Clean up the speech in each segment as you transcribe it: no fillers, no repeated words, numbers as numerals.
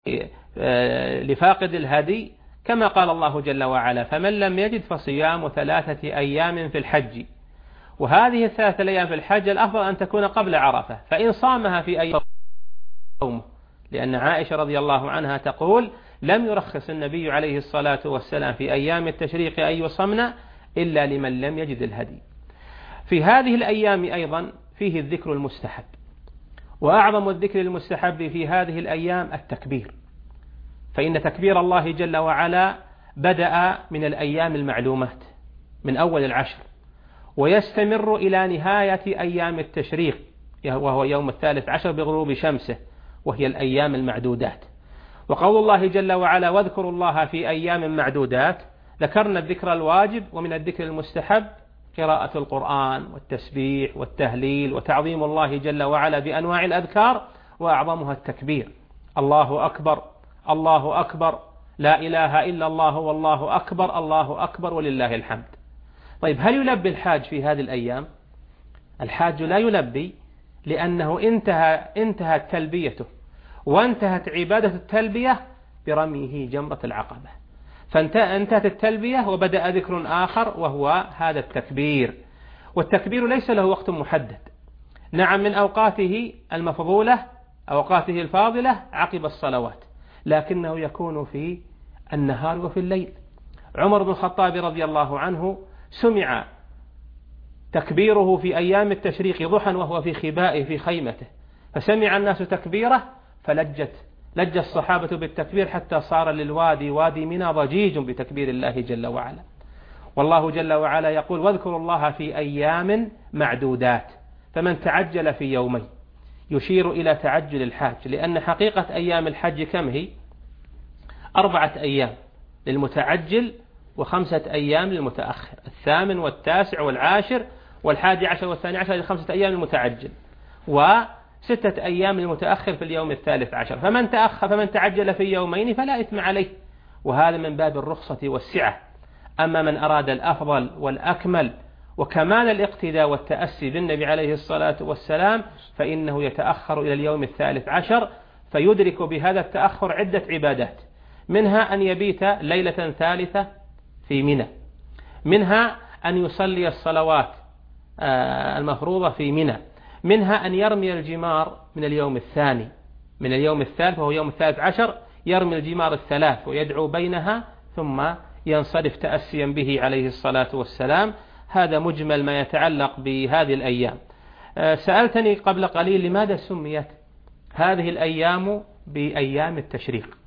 لفاقد الهدي كما قال الله جل وعلا: فمن لم يجد فصيام 3 أيام في الحج. وهذه 3 أيام في الحج الأفضل أن تكون قبل عرفة، فإن صامها في أي يوم، لأن عائشة رضي الله عنها تقول: لم يرخص النبي عليه الصلاة والسلام في أيام التشريق أن يصمن إلا لمن لم يجد الهدي. في هذه الأيام أيضا فيه الذكر المستحب، وأعظم الذكر المستحب في هذه الأيام التكبير، فإن تكبير الله جل وعلا بدأ من الأيام المعلومات من أول 10 ويستمر إلى نهاية أيام التشريق، وهو يوم 13 بغروب شمسه، وهي الأيام المعدودات. وقول الله جل وعلا: واذكروا الله في أيام معدودات، ذكرنا الذكر الواجب، ومن الذكر المستحب قراءة القرآن والتسبيح والتهليل وتعظيم الله جل وعلا بأنواع الأذكار، وأعظمها التكبير: الله أكبر الله أكبر لا إله إلا الله والله أكبر الله أكبر ولله الحمد. طيب، هل يلبي الحاج في هذه الأيام؟ الحاج لا يلبي، لأنه انتهت تلبيته وانتهت عبادة التلبية برميه جمرة العقبة، فانتهت التلبية وبدأ ذكر آخر وهو هذا التكبير. والتكبير ليس له وقت محدد، نعم من أوقاته المفضولة أوقاته الفاضلة عقب الصلوات، لكنه يكون في النهار وفي الليل. عمر بن الخطاب رضي الله عنه سمع تكبيره في أيام التشريق ضحى وهو في خبائه في خيمته، فسمع الناس تكبيره لج الصحابة بالتكبير حتى صار للوادي وادي منى ضجيج بتكبير الله جل وعلا. والله جل وعلا يقول: واذكروا الله في أيام معدودات، فمن تعجل في يومين، يشير إلى تعجل الحاج، لأن حقيقة أيام الحج كم هي؟ 4 أيام للمتعجل و5 أيام للمتأخر، 8 و9 و10 و11 و12 ل5 أيام للمتعجل، و6 أيام للمتأخر في اليوم 13. فمن تعجل في يومين فلا إثم عليه، وهذا من باب الرخصة والسعة. أما من أراد الأفضل والأكمل وكمال الاقتداء والتأسي بالنبي عليه الصلاة والسلام فإنه يتأخر إلى اليوم 13، فيدرك بهذا التأخر عدة عبادات، منها أن يبيت ليلة ثالثة في منى، منها أن يصلي الصلوات المفروضة في منى، منها أن يرمي الجمار من اليوم الثاني، من اليوم الثالث وهو يوم 13 يرمي الجمار الثلاث ويدعو بينها ثم ينصرف تأسيا به عليه الصلاة والسلام. هذا مجمل ما يتعلق بهذه الأيام. سألتني قبل قليل لماذا سميت هذه الأيام بأيام التشريق؟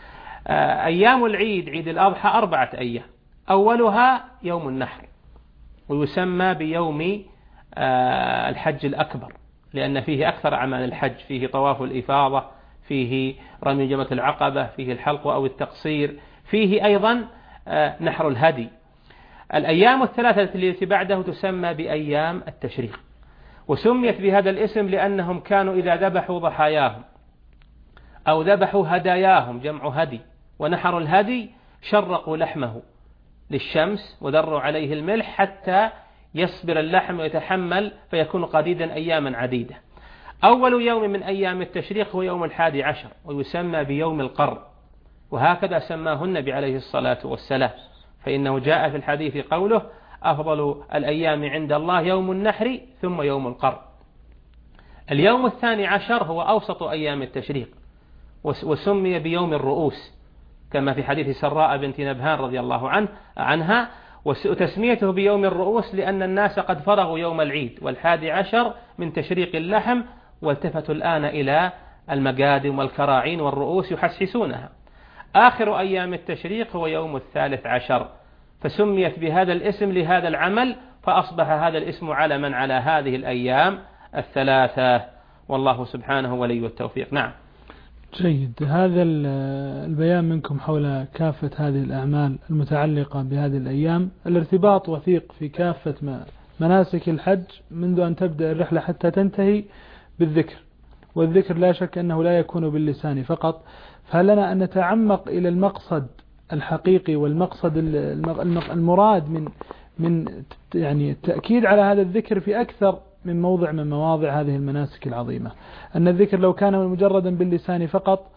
أيام العيد، عيد الأضحى 4 أيام، أولها يوم النحر، ويسمى بيوم الحج الأكبر، لأن فيه أكثر أعمال الحج، فيه طواف الإفاضة، فيه رمي جمرة العقبة، فيه الحلق أو التقصير، فيه أيضا نحر الهدي. الأيام الثلاثة التي بعده تسمى بأيام التشريق، وسميت بهذا الاسم لأنهم كانوا إذا ذبحوا ضحاياهم أو ذبحوا هداياهم جمع هدي ونحروا الهدي شرقوا لحمه للشمس وذروا عليه الملح حتى يصبر اللحم ويتحمل فيكون قديدا أياما عديدة. أول يوم من أيام التشريق هو يوم 11 ويسمى بيوم القر، وهكذا سماه النبي عليه الصلاة والسلام، فإنه جاء في الحديث قوله: أفضل الأيام عند الله يوم النحر ثم يوم القر. اليوم 12 هو أوسط أيام التشريق، وسمي بيوم الرؤوس كما في حديث سراء بنت نبهان رضي الله عنها، وتسميته بيوم الرؤوس لأن الناس قد فرغوا يوم العيد 11 من تشريق اللحم، والتفتوا الآن إلى المقادم والكراعين والرؤوس يحسسونها. آخر أيام التشريق هو يوم 13، فسميت بهذا الاسم لهذا العمل، فأصبح هذا الاسم علما على هذه الأيام الثلاثة، والله سبحانه ولي التوفيق. نعم. جيد. هذا البيان منكم حول كافة هذه الأعمال المتعلقة بهذه الأيام، الارتباط وثيق في كافة مناسك الحج منذ أن تبدأ الرحلة حتى تنتهي بالذكر، والذكر لا شك أنه لا يكون باللسان فقط، فهل لنا أن نتعمق إلى المقصد الحقيقي والمقصد المراد من يعني التأكيد على هذا الذكر في أكثر من موضع من مواضع هذه المناسك العظيمة؟ أن الذكر لو كان مجردا باللسان فقط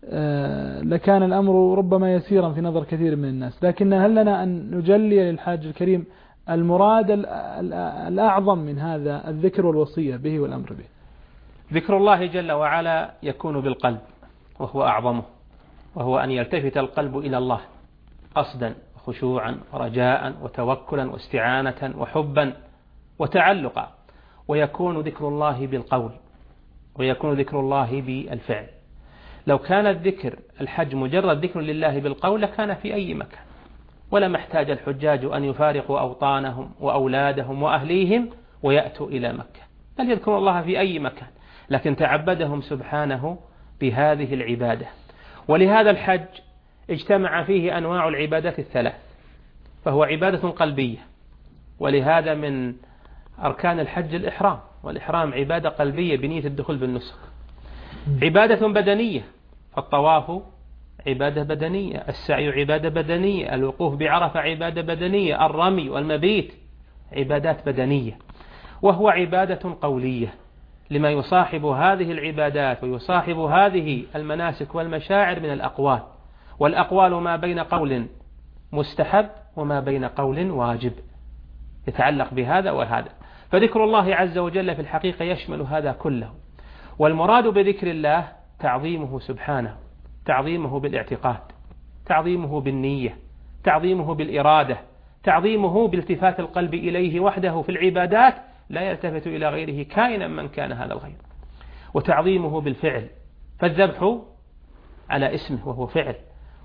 لكان الأمر ربما يسيرا في نظر كثير من الناس. لكن هل لنا أن نجلي للحاج الكريم المراد الأعظم من هذا الذكر والوصية به والأمر به؟ ذكر الله جل وعلا يكون بالقلب وهو أعظمه، وهو أن يلتفت القلب إلى الله قصدا وخشوعا ورجاء وتوكلا واستعانة وحبا وتعلقا. ويكون ذكر الله بالقول، ويكون ذكر الله بالفعل. لو كان الذكر الحج مجرد ذكر لله بالقول لكان في أي مكان، ولما احتاج الحجاج أن يفارقوا أوطانهم وأولادهم وأهليهم ويأتوا إلى مكة، بل يذكروا الله في أي مكان، لكن تعبدهم سبحانه بهذه العبادة. ولهذا الحج اجتمع فيه أنواع العبادات الثلاث، فهو عبادة قلبية، ولهذا من أركان الحج الإحرام، والإحرام عبادة قلبية بنية الدخول بالنسك. عبادة بدنية، فالطواف عبادة بدنية، السعي عبادة بدنية، الوقوف بعرفة عبادة بدنية، الرمي والمبيت عبادات بدنية. وهو عبادة قولية لما يصاحب هذه العبادات ويصاحب هذه المناسك والمشاعر من الأقوال، والأقوال ما بين قول مستحب وما بين قول واجب يتعلق بهذا وهذا. فذكر الله عز وجل في الحقيقة يشمل هذا كله. والمراد بذكر الله تعظيمه سبحانه، تعظيمه بالاعتقاد، تعظيمه بالنية، تعظيمه بالإرادة، تعظيمه بالتفات القلب إليه وحده في العبادات لا يلتفت إلى غيره كائنا من كان هذا الغير، وتعظيمه بالفعل، فالذبح على اسمه وهو فعل،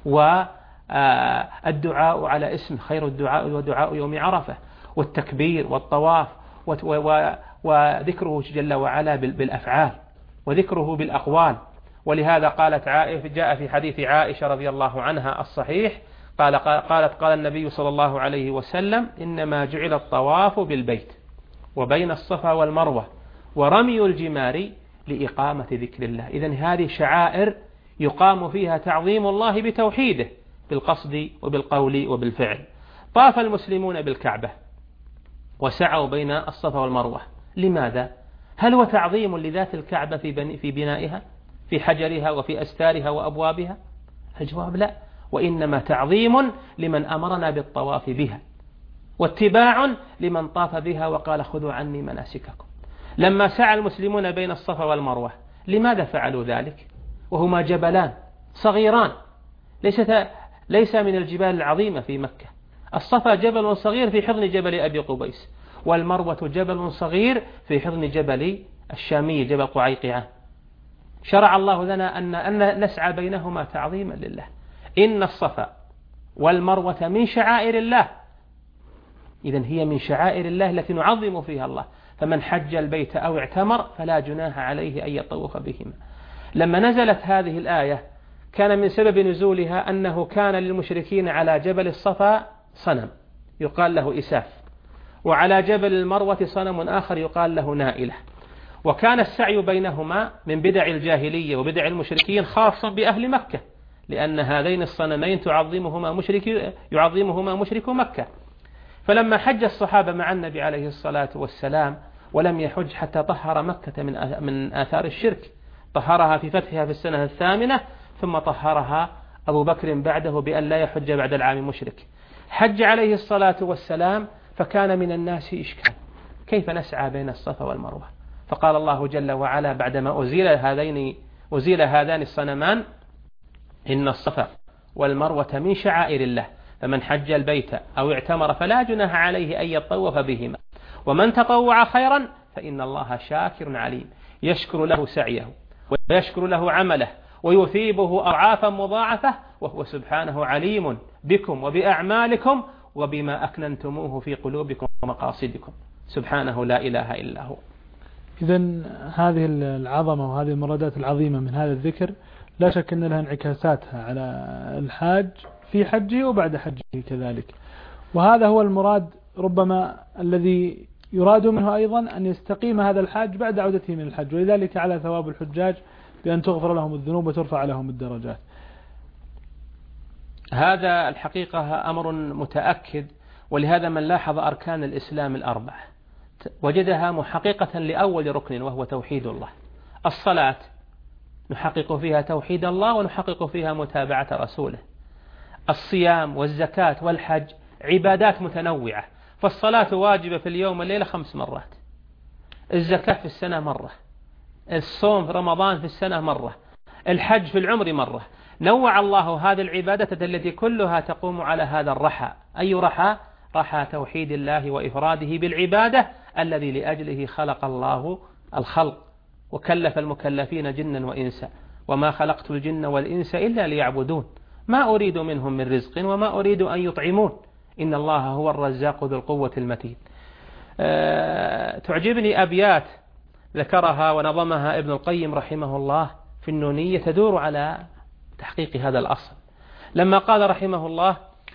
والدعاء على اسمه خير الدعاء ودعاء يوم عرفة، والتكبير والطواف، وذكره جل وعلا بالأفعال، وذكره بالأقوال. ولهذا قالت عائشة، جاء في حديث عائشة رضي الله عنها الصحيح، قال النبي صلى الله عليه وسلم: إنما جعل الطواف بالبيت وبين الصفا والمروة ورمي الجمار لإقامة ذكر الله. إذن هذه شعائر يقام فيها تعظيم الله بتوحيده بالقصد وبالقول وبالفعل. طاف المسلمون بالكعبة وسعوا بين الصفا والمروة، لماذا؟ هل هو تعظيم لذات الكعبة في بنائها، في حجرها وفي أستارها وأبوابها؟ الجواب لا، وإنما تعظيم لمن أمرنا بالطواف بها، واتباع لمن طاف بها وقال: خذوا عني مناسككم. لما سعى المسلمون بين الصفا والمروة لماذا فعلوا ذلك وهما جبلان صغيران، ليس من الجبال العظيمة في مكة؟ الصفا جبل صغير في حضن جبل أبي قبيس، والمروة جبل صغير في حضن جبل الشامي جبل قعيقعة. شرع الله لنا أن نسعى بينهما تعظيما لله. إن الصفا والمروة من شعائر الله، إذن هي من شعائر الله التي نعظم فيها الله. فمن حج البيت أو اعتمر فلا جناح عليه أن يطوف بهما. لما نزلت هذه الآية كان من سبب نزولها أنه كان للمشركين على جبل الصفا صنم يقال له إساف، وعلى جبل المروة صنم آخر يقال له نائلة، وكان السعي بينهما من بدع الجاهلية وبدع المشركين خاصا بأهل مكة، لأن هذين الصنمين يعظمهما مشرك مكة. فلما حج الصحابة مع النبي عليه الصلاة والسلام ولم يحج حتى طهر مكة من آثار الشرك، طهرها في فتحها في السنة 8، ثم طهرها أبو بكر بعده بأن لا يحج بعد العام مشرك. حج عليه الصلاة والسلام فكان من الناس إشكال، كيف نسعى بين الصفا والمروة؟ فقال الله جل وعلا بعدما أزيل هذان الصنمان: إن الصفا والمروة من شعائر الله، فمن حج البيت أو اعتمر فلا جناح عليه أن يطوف بهما، ومن تطوع خيرا فإن الله شاكر عليم، يشكر له سعيه ويشكر له عمله ويثيبه أضعافا مضاعفة، وهو سبحانه عليم بكم وبأعمالكم وبما أكننتموه في قلوبكم ومقاصدكم، سبحانه لا إله إلا هو. إذن هذه العظمة وهذه المرادات العظيمة من هذا الذكر لا شك أن لها انعكاساتها على الحاج في حجه وبعد حجه كذلك. وهذا هو المراد ربما الذي يراد منه أيضا أن يستقيم هذا الحاج بعد عودته من الحج، ولذلك على ثواب الحجاج بأن تغفر لهم الذنوب وترفع لهم الدرجات. هذا الحقيقة أمر متأكد، ولهذا من لاحظ أركان الإسلام الأربعة وجدها محققة لأول ركن وهو توحيد الله. الصلاة نحقق فيها توحيد الله ونحقق فيها متابعة رسوله. الصيام والزكاة والحج عبادات متنوعة، فالصلاة واجبة في اليوم والليلة 5 مرات، الزكاة في السنة مرة، الصوم في رمضان في السنة مرة، الحج في العمر مرة. نوع الله هذه العبادة التي كلها تقوم على هذا الرحى. أي رحى؟ رحى توحيد الله وإفراده بالعبادة الذي لأجله خلق الله الخلق وكلف المكلفين جنا وإنسا، وما خلقت الجن والإنس إلا ليعبدون ما أريد منهم من رزق وما أريد أن يطعمون إن الله هو الرزاق ذو القوة المتين. تعجبني أبيات ذكرها ونظمها ابن القيم رحمه الله في النونية تدور على تحقيق هذا الأصل، لما قال رحمه الله: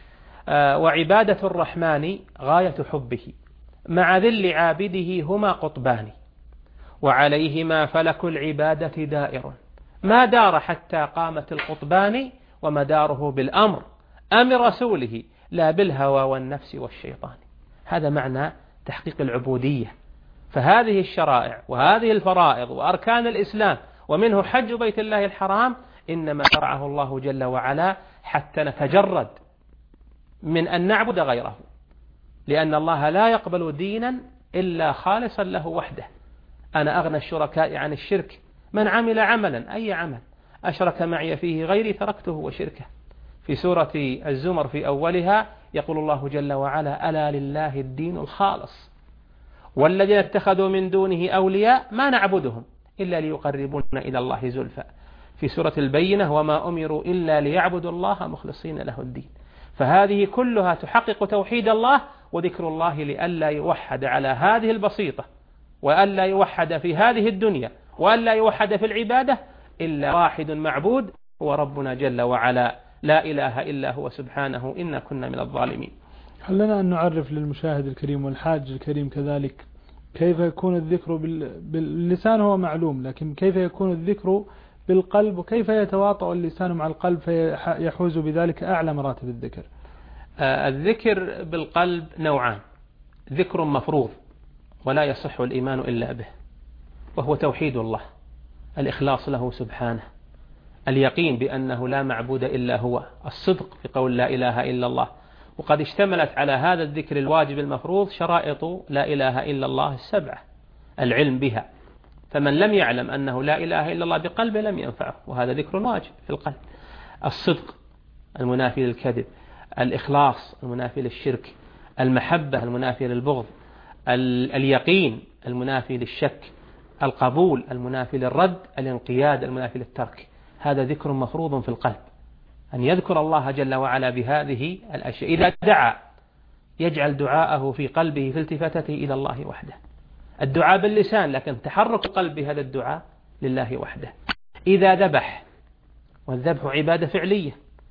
وعبادة الرحمن غاية حبه مع ذل عابده هما قطبان، وعليهما فلك العبادة دائر ما دار حتى قامت القطبان، ومداره بالأمر أمر رسوله لا بالهوى والنفس والشيطان. هذا معنى تحقيق العبودية. فهذه الشرائع وهذه الفرائض وأركان الإسلام ومنه حج بيت الله الحرام إنما شرعه الله جل وعلا حتى نتجرد من أن نعبد غيره، لأن الله لا يقبل دينا إلا خالصا له وحده. أنا أغنى الشركاء عن الشرك من عمل عملا أي عمل أشرك معي فيه غيري تركته وشركه. في سورة الزمر في أولها يقول الله جل وعلا: ألا لله الدين الخالص والذين اتخذوا من دونه أولياء ما نعبدهم إلا ليقربونا إلى الله زلفى. في سورة البينة: وما أمروا إلا ليعبدوا الله مخلصين له الدين. فهذه كلها تحقق توحيد الله وذكر الله لئلا يوحد على هذه البسيطة، وألا يوحد في هذه الدنيا، وألا يوحد في العبادة إلا واحد معبود هو ربنا جل وعلا لا إله إلا هو سبحانه إنا كنا من الظالمين. هل لنا أن نعرف للمشاهد الكريم والحاج الكريم كذلك كيف يكون الذكر باللسان؟ هو معلوم، لكن كيف يكون الذكر بالقلب، وكيف يتواطأ اللسان مع القلب فيحوز بذلك أعلى مراتب الذكر؟ الذكر بالقلب نوعان: ذكر مفروض ولا يصح الإيمان إلا به، وهو توحيد الله، الإخلاص له سبحانه، اليقين بأنه لا معبود إلا هو، الصدق في قول لا إله إلا الله. وقد اشتملت على هذا الذكر الواجب المفروض شرائط لا إله إلا الله 7: العلم بها، فمن لم يعلم أنه لا إله إلا الله بقلبه لم ينفعه، وهذا ذكر واجب في القلب. الصدق المنافي للكذب، الإخلاص المنافي للشرك، المحبة المنافي للبغض، اليقين المنافي للشك، القبول المنافي للرد، الانقياد المنافي للترك. هذا ذكر مفروض في القلب، أن يذكر الله جل وعلا بهذه الأشياء. إذا دعا يجعل دعاءه في قلبه في التفاتته إلى الله وحده. الدعاء باللسان لكن تحرك القلب بهذا الدعاء لله وحده. إذا ذبح، والذبح عبادة فعلية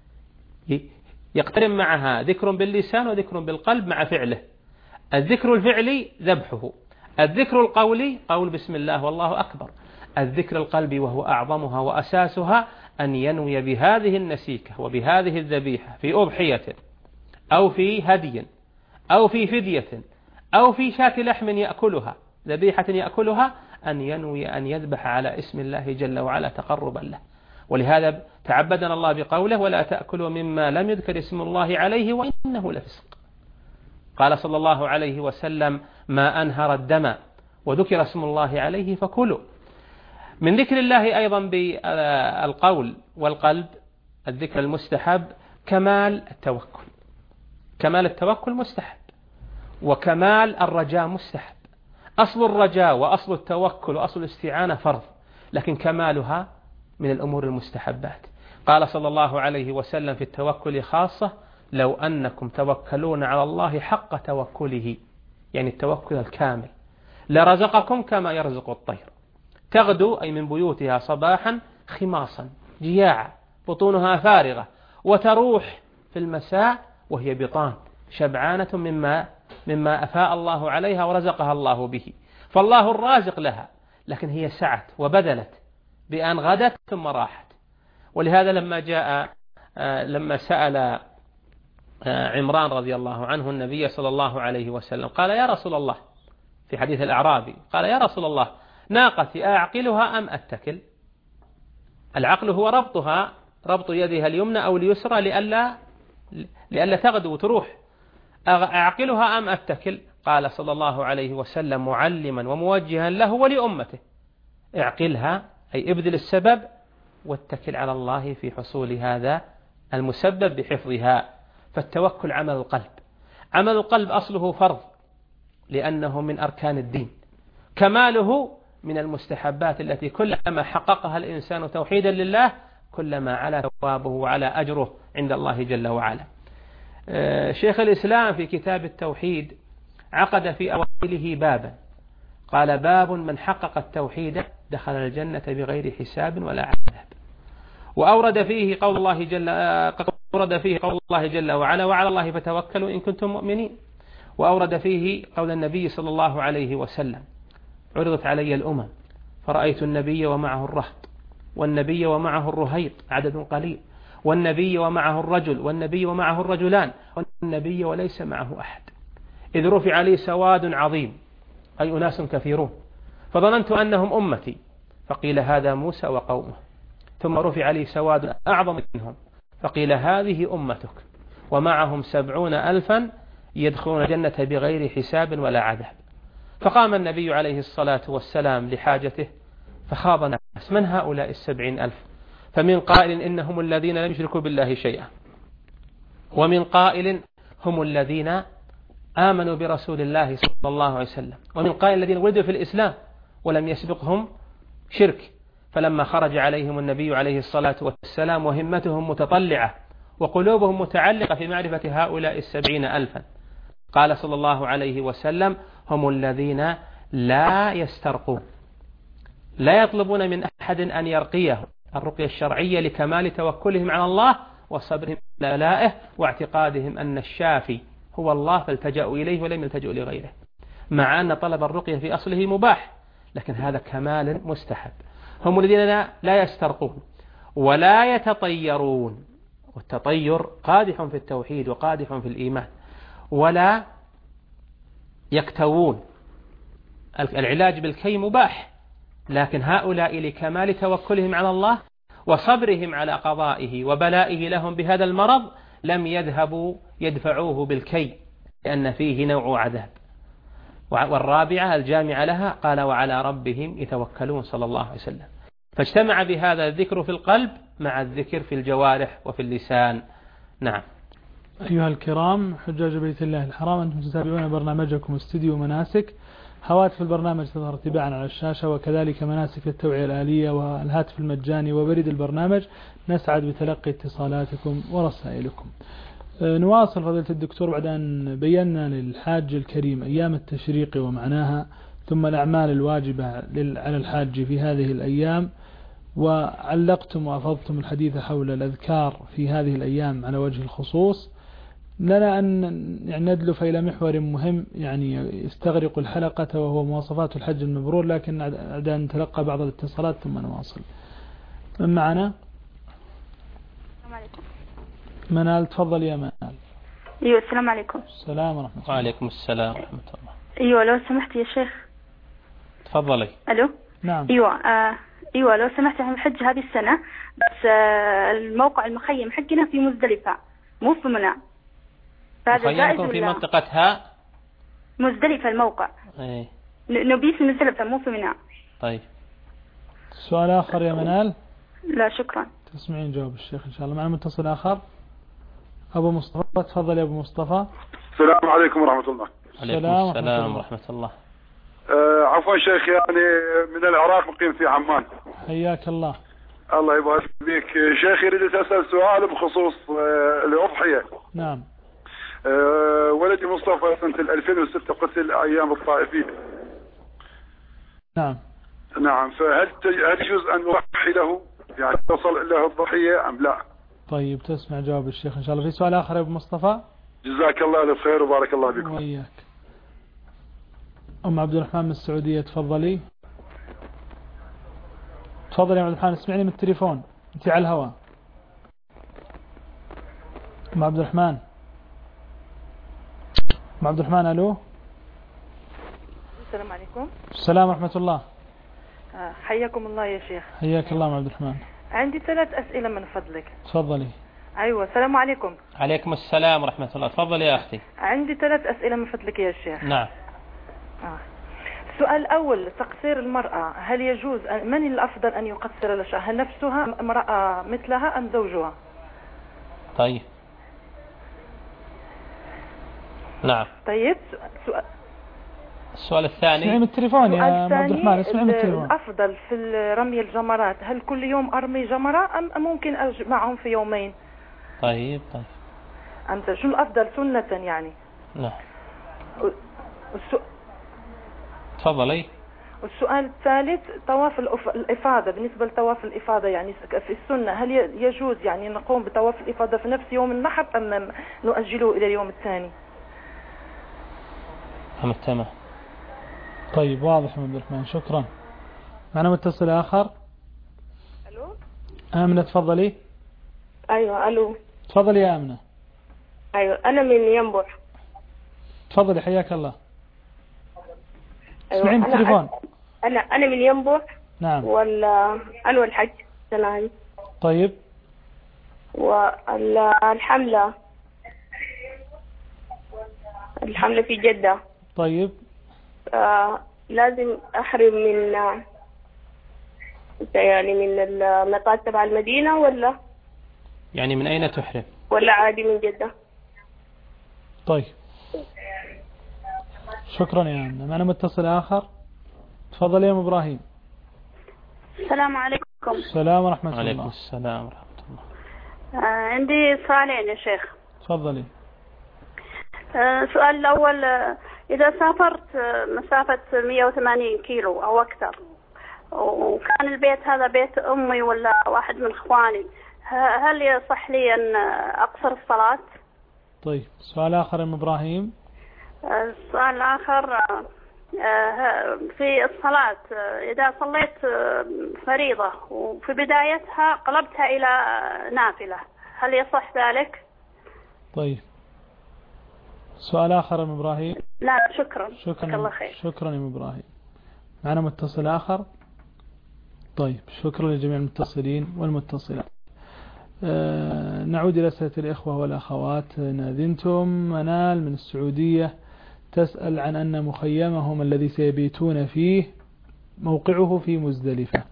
يقترن معها ذكر باللسان وذكر بالقلب مع فعله. الذكر الفعلي ذبحه، الذكر القولي قول بسم الله والله أكبر. الذكر القلبي وهو أعظمها وأساسها أن ينوي بهذه النسيكة وبهذه الذبيحة في أضحية أو في هدي أو في فدية أو في شاة لحم يأكلها، ذبيحة يأكلها، أن ينوي أن يذبح على اسم الله جل وعلا تقربا له. ولهذا تعبدنا الله بقوله: ولا تأكلوا مما لم يذكر اسم الله عليه وإنه لفسق. قال صلى الله عليه وسلم: ما أنهر الدم وذكر اسم الله عليه فكلوا. من ذكر الله أيضا بالقول والقلب الذكر المستحب كمال التوكل. كمال التوكل مستحب، وكمال الرجاء مستحب. أصل الرجاء وأصل التوكل وأصل الاستعانة فرض، لكن كمالها من الأمور المستحبات. قال صلى الله عليه وسلم في التوكل خاصة: لو أنكم توكلون على الله حق توكله، يعني التوكل الكامل، لرزقكم كما يرزق الطير، تغدو أي من بيوتها صباحا خماصا جياعا بطونها فارغة، وتروح في المساء وهي بطان شبعانة مما أفاء الله عليها ورزقها الله به. فالله الرازق لها، لكن هي سعت وبذلت بأن غدت ثم راحت. ولهذا لما سأل عمران رضي الله عنه النبي صلى الله عليه وسلم قال: يا رسول الله، في حديث الأعرابي قال: يا رسول الله، ناقتي أعقلها أم أتكل؟ العقل هو ربطها، ربط يدها اليمنى أو اليسرى لئلا تغدو وتروح. أعقلها أم أتكل؟ قال صلى الله عليه وسلم معلما وموجها له ولأمته: اعقلها، أي ابذل السبب، واتكل على الله في حصول هذا المسبب بحفظها. فالتوكل عمل القلب. عمل القلب أصله فرض لأنه من أركان الدين، كماله من المستحبات التي كلما حققها الإنسان توحيدا لله كلما على ثوابه وعلى أجره عند الله جل وعلا. شيخ الإسلام في كتاب التوحيد عقد في أوله بابا، قال: باب من حقق التوحيد دخل الجنة بغير حساب ولا عذاب. وأورد فيه قول الله جل وعلا: وعلى الله فتوكلوا إن كنتم مؤمنين. وأورد فيه قول النبي صلى الله عليه وسلم: عرضت علي الأمم فرأيت النبي ومعه الرهط، والنبي ومعه الرهيط عدد قليل، والنبي ومعه الرجل، والنبي ومعه الرجلان، والنبي وليس معه أحد، إذ رفع لي سواد عظيم، أي أناس كثيرون، فظننت أنهم أمتي، فقيل هذا موسى وقومه. ثم رفع لي سواد أعظم منهم، فقيل هذه أمتك، ومعهم 70,000 يدخلون الجنة بغير حساب ولا عذاب. فقام النبي عليه الصلاة والسلام لحاجته فخاض الناس: من هؤلاء 70,000؟ فمن قائل إنهم الذين لم يشركوا بالله شيئا، ومن قائل هم الذين آمنوا برسول الله صلى الله عليه وسلم، ومن قائل الذين ولدوا في الإسلام ولم يسبقهم شرك. فلما خرج عليهم النبي عليه الصلاة والسلام وهمتهم متطلعة وقلوبهم متعلقة في معرفة هؤلاء 70,000، قال صلى الله عليه وسلم: هم الذين لا يسترقون، لا يطلبون من أحد أن يرقيه، الرقية الشرعية لكمال توكلهم على الله وصبرهم على بلائه واعتقادهم أن الشافي هو الله فالتجأوا إليه ولم يلتجئوا لغيره، مع أن طلب الرقية في أصله مباح، لكن هذا كمال مستحب. هم الذين لا يسترقون ولا يتطيرون، والتطير قادح في التوحيد وقادح في الإيمان، ولا يكتوون، العلاج بالكي مباح، لكن هؤلاء لكمال توكلهم على الله وصبرهم على قضائه وبلائه لهم بهذا المرض لم يذهبوا يدفعوه بالكي، لأن فيه نوع عذاب. والرابعة الجامعة لها قال: وعلى ربهم يتوكلون صلى الله عليه وسلم. فاجتمع بهذا الذكر في القلب مع الذكر في الجوارح وفي اللسان. نعم. أيها الكرام حجاج بيت الله الحرام، أنتم تتابعون برنامجكم استديو مناسك. هواتف البرنامج تظهر تباعا على الشاشة، وكذلك مناسك التوعية الآلية والهاتف المجاني وبريد البرنامج. نسعد بتلقي اتصالاتكم ورسائلكم. نواصل فضيلة الدكتور بعد أن بينا للحاج الكريم أيام التشريق ومعناها، ثم الأعمال الواجبة على الحاج في هذه الأيام، وعلقتم وأفضتم الحديث حول الأذكار في هذه الأيام على وجه الخصوص. لنا أن ندلف إلى محور مهم يستغرق الحلقة، وهو مواصفات الحج المبرور، لكن بعد أن نتلقى بعض الاتصالات ثم نواصل. من معنا؟ السلام عليكم. منال، تفضل يا منال. ايوه السلام عليكم. السلام ورحمة الله. وعليكم السلام ورحمة الله. ايوه لو سمحت يا شيخ. تفضلي. الو. نعم. ايوه لو سمحت عن الحج هذه السنة، بس الموقع المخيم حقنا في مزدلفة مو في منى. مخيمكم في منطقة هاء مزدلفة الموقع. ايه. نبي في مزدلفة مو في منى. طيب. سؤال آخر يا منال؟ لا شكرا. تسمعين جواب الشيخ إن شاء الله. معنا متصل آخر أبو مصطفى، تفضل يا أبو مصطفى. السلام عليكم ورحمة الله. عليكم السلام ورحمة الله. عفوا شيخ، من العراق مقيم في عمان. حياك الله. الله يبارك فيك شيخ. يريد أسأل سؤال بخصوص الأضحية. نعم. ولدي مصطفى سنة 2006 قتل أيام الطائفين. نعم. نعم، فهل يجوز أن نضحي له، يعني تصل له الضحية أم لا؟ طيب تسمع جواب الشيخ إن شاء الله. في سؤال آخر يا أبو مصطفى؟ جزاك الله الخير وبارك الله بكم. وإياك. أم عبد الرحمن من السعودية، تفضلي. تفضلي يا عبد الرحمن، اسمعني من التليفون، أنت على الهواء. أم عبد الرحمن. أم عبد الرحمن، ألو. السلام عليكم. السلام ورحمة الله. حياكم الله يا شيخ. حياك الله أم عبد الرحمن. عندي 3 أسئلة من فضلك. تفضلي. أيوة، السلام عليكم. عليكم السلام ورحمة الله. تفضل يا أختي. عندي 3 أسئلة من فضلك يا شيخ. نعم. السؤال الأول، تقصير المرأة، هل يجوز من الأفضل أن يقصر لشعرها، نفسها امرأة مثلها أم زوجها؟ طيب. نعم. طيب، السؤال الثاني. اسمعي من التليفون يا عبد الرحمن، اسمعي من التليفون. الأفضل في رمي الجمرات، هل كل يوم أرمي جمرة أم ممكن أجمعهم في يومين؟ طيب. أنت شو الأفضل سنة يعني؟ نعم. تفضلي. والسؤال الثالث، طواف الإفاضة، بالنسبة لطواف الإفاضة يعني في السنة، هل يجوز يعني نقوم بطواف الإفاضة في نفس يوم النحر أم نؤجله إلى اليوم الثاني؟ تمام. طيب، واضح يا عبد الرحمن، شكرا. معنا متصل آخر. ألو. آمنة تفضلي. أيوة، ألو. تفضلي يا آمنة. أيوة، أنا من ينبع. تفضلي، حياك الله. أيوة، اسمعي من التليفون. أنا من ينبع. نعم. أنوى الحج سنة. طيب. والحملة في جدة. طيب. لازم أحرم من الميقات تبع المدينة ولا؟ يعني من أين تحرم؟ ولا عادي من جدة؟ طيب، شكرا يا أمنا. معنا متصل آخر. تفضل يا أم إبراهيم. السلام عليكم. السلام ورحمة الله. عليكم السلام ورحمة الله. عندي سؤالين يا شيخ. تفضلي. السؤال الأول، إذا سافرت مسافة 180 كيلو أو أكثر، وكان البيت هذا بيت أمي ولا واحد من إخواني، هل يصح لي أن أقصر الصلاة؟ طيب، سؤال آخر يا أم إبراهيم. السؤال الآخر، في الصلاة إذا صليت فريضة وفي بدايتها قلبتها إلى نافلة، هل يصح ذلك؟ طيب، سؤال آخر يا أم إبراهيم. لا، شكرا. الله خير. شكرا يا أم إبراهيم. معنا متصل آخر. طيب، شكرا لجميع المتصلين والمتصلات. نعود إلى أسئلة الإخوة والأخوات. نادنتم منال من السعودية تسأل عن أن مخيمهم الذي سيبيتون فيه موقعه في مزدلفة.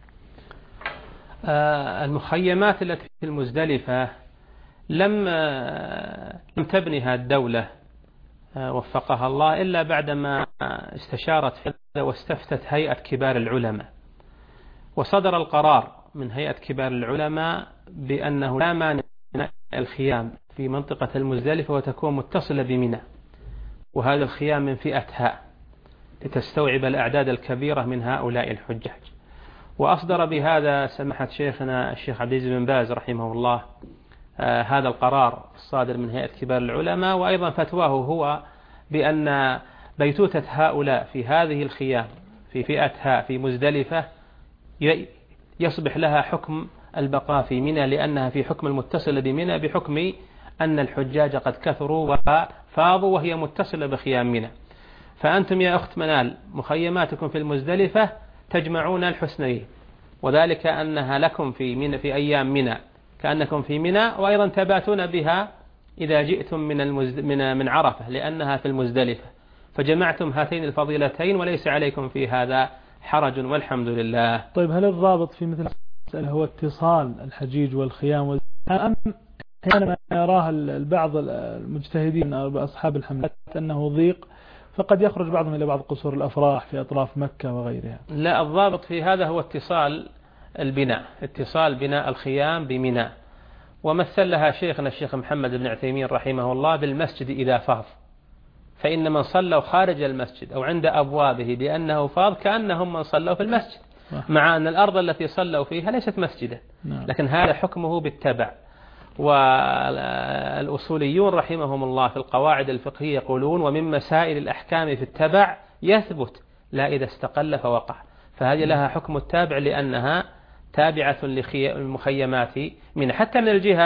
المخيمات التي في المزدلفة لم تبنيها الدولة وفقها الله إلا بعدما استشارت واستفتت هيئة كبار العلماء، وصدر القرار من هيئة كبار العلماء بأنه لا مانع من الخيام في منطقة المزدلفة وتكون متصلة بمنى، وهذا الخيام من فئة هاء لتستوعب الأعداد الكبيرة من هؤلاء الحجاج. وأصدر بهذا سماحة شيخنا الشيخ عبد العزيز بن باز رحمه الله هذا القرار الصادر من هيئة كبار العلماء، وأيضا فتواه هو بأن بيتوتة هؤلاء في هذه الخيام في فئة هاء في مزدلفة يصبح لها حكم البقاء في منى، لأنها في حكم المتصلة بمنى بحكم أن الحجاج قد كثروا وفاضوا وهي متصلة بخيام منى. فأنتم يا أخت منال مخيماتكم في المزدلفة تجمعون الحسنين، وذلك أنها لكم في منى في أيام منى كأنكم في منى، وأيضا تباتون بها إذا جئتم من عرفة لأنها في المزدلفة، فجمعتم هاتين الفضيلتين وليس عليكم في هذا حرج والحمد لله. طيب، هل الضابط في مثل المسألة هو اتصال الحجيج والخيام أم حينما يراه البعض المجتهدين أصحاب الحملات أنه ضيق فقد يخرج بعضهم إلى بعض قصور الأفراح في أطراف مكة وغيرها؟ لا، الضابط في هذا هو اتصال البناء، اتصال بناء الخيام بمنى، ومثل لها شيخنا الشيخ محمد بن عثيمين رحمه الله بالمسجد إذا فاض، فإن من صلوا خارج المسجد أو عند أبوابه بأنه فاض كأنهم من صلوا في المسجد، مع أن الأرض التي صلوا فيها ليست مسجدا، لكن هذا حكمه بالتبع. والأصوليون رحمهم الله في القواعد الفقهية يقولون ومن مسائل الأحكام في التبع يثبت لا إذا استقل فوقع، فهذه لها حكم التابع لأنها تابعة للمخيمات من حتى من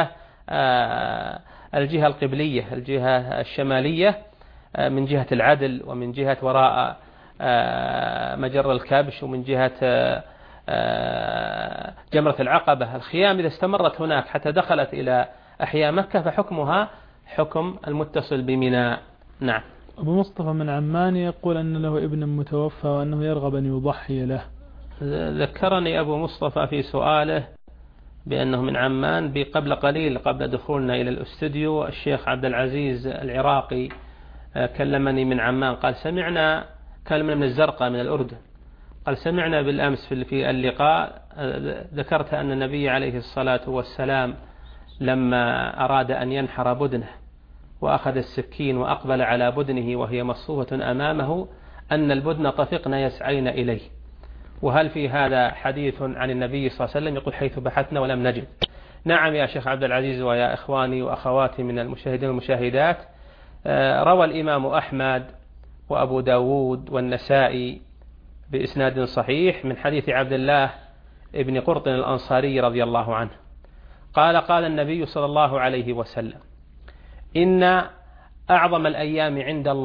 الجهة القبلية، الجهة الشمالية من جهة العدل، ومن جهة وراء مجر الكبش، ومن جهة جمرة العقبة. الخيام إذا استمرت هناك حتى دخلت إلى أحياء مكة فحكمها حكم المتصل بمنى. نعم. أبو مصطفى من عمان يقول أن له ابن متوفى وأنه يرغب أن يضحي له. ذكرني أبو مصطفى في سؤاله بأنه من عمان قبل قليل قبل دخولنا إلى الاستوديو الشيخ عبد العزيز العراقي كلمني من عمان قال سمعنا، كلمنا من الزرقاء من الأردن، قال سمعنا بالأمس في اللقاء ذكرت أن النبي عليه الصلاة والسلام لما أراد أن ينحر بدنه وأخذ السكين وأقبل على بدنه وهي مصفوفة أمامه أن البدن طفقن يسعين إليه، وهل في هذا حديث عن النبي صلى الله عليه وسلم؟ يقول حيث بحثنا ولم نجد. نعم يا شيخ عبد العزيز ويا إخواني وأخواتي من المشاهدين والمشاهدات، روى الإمام أحمد وأبو داود والنسائي بإسناد صحيح من حديث عبد الله ابن قرط الأنصاري رضي الله عنه قال النبي صلى الله عليه وسلم إن أعظم الأيام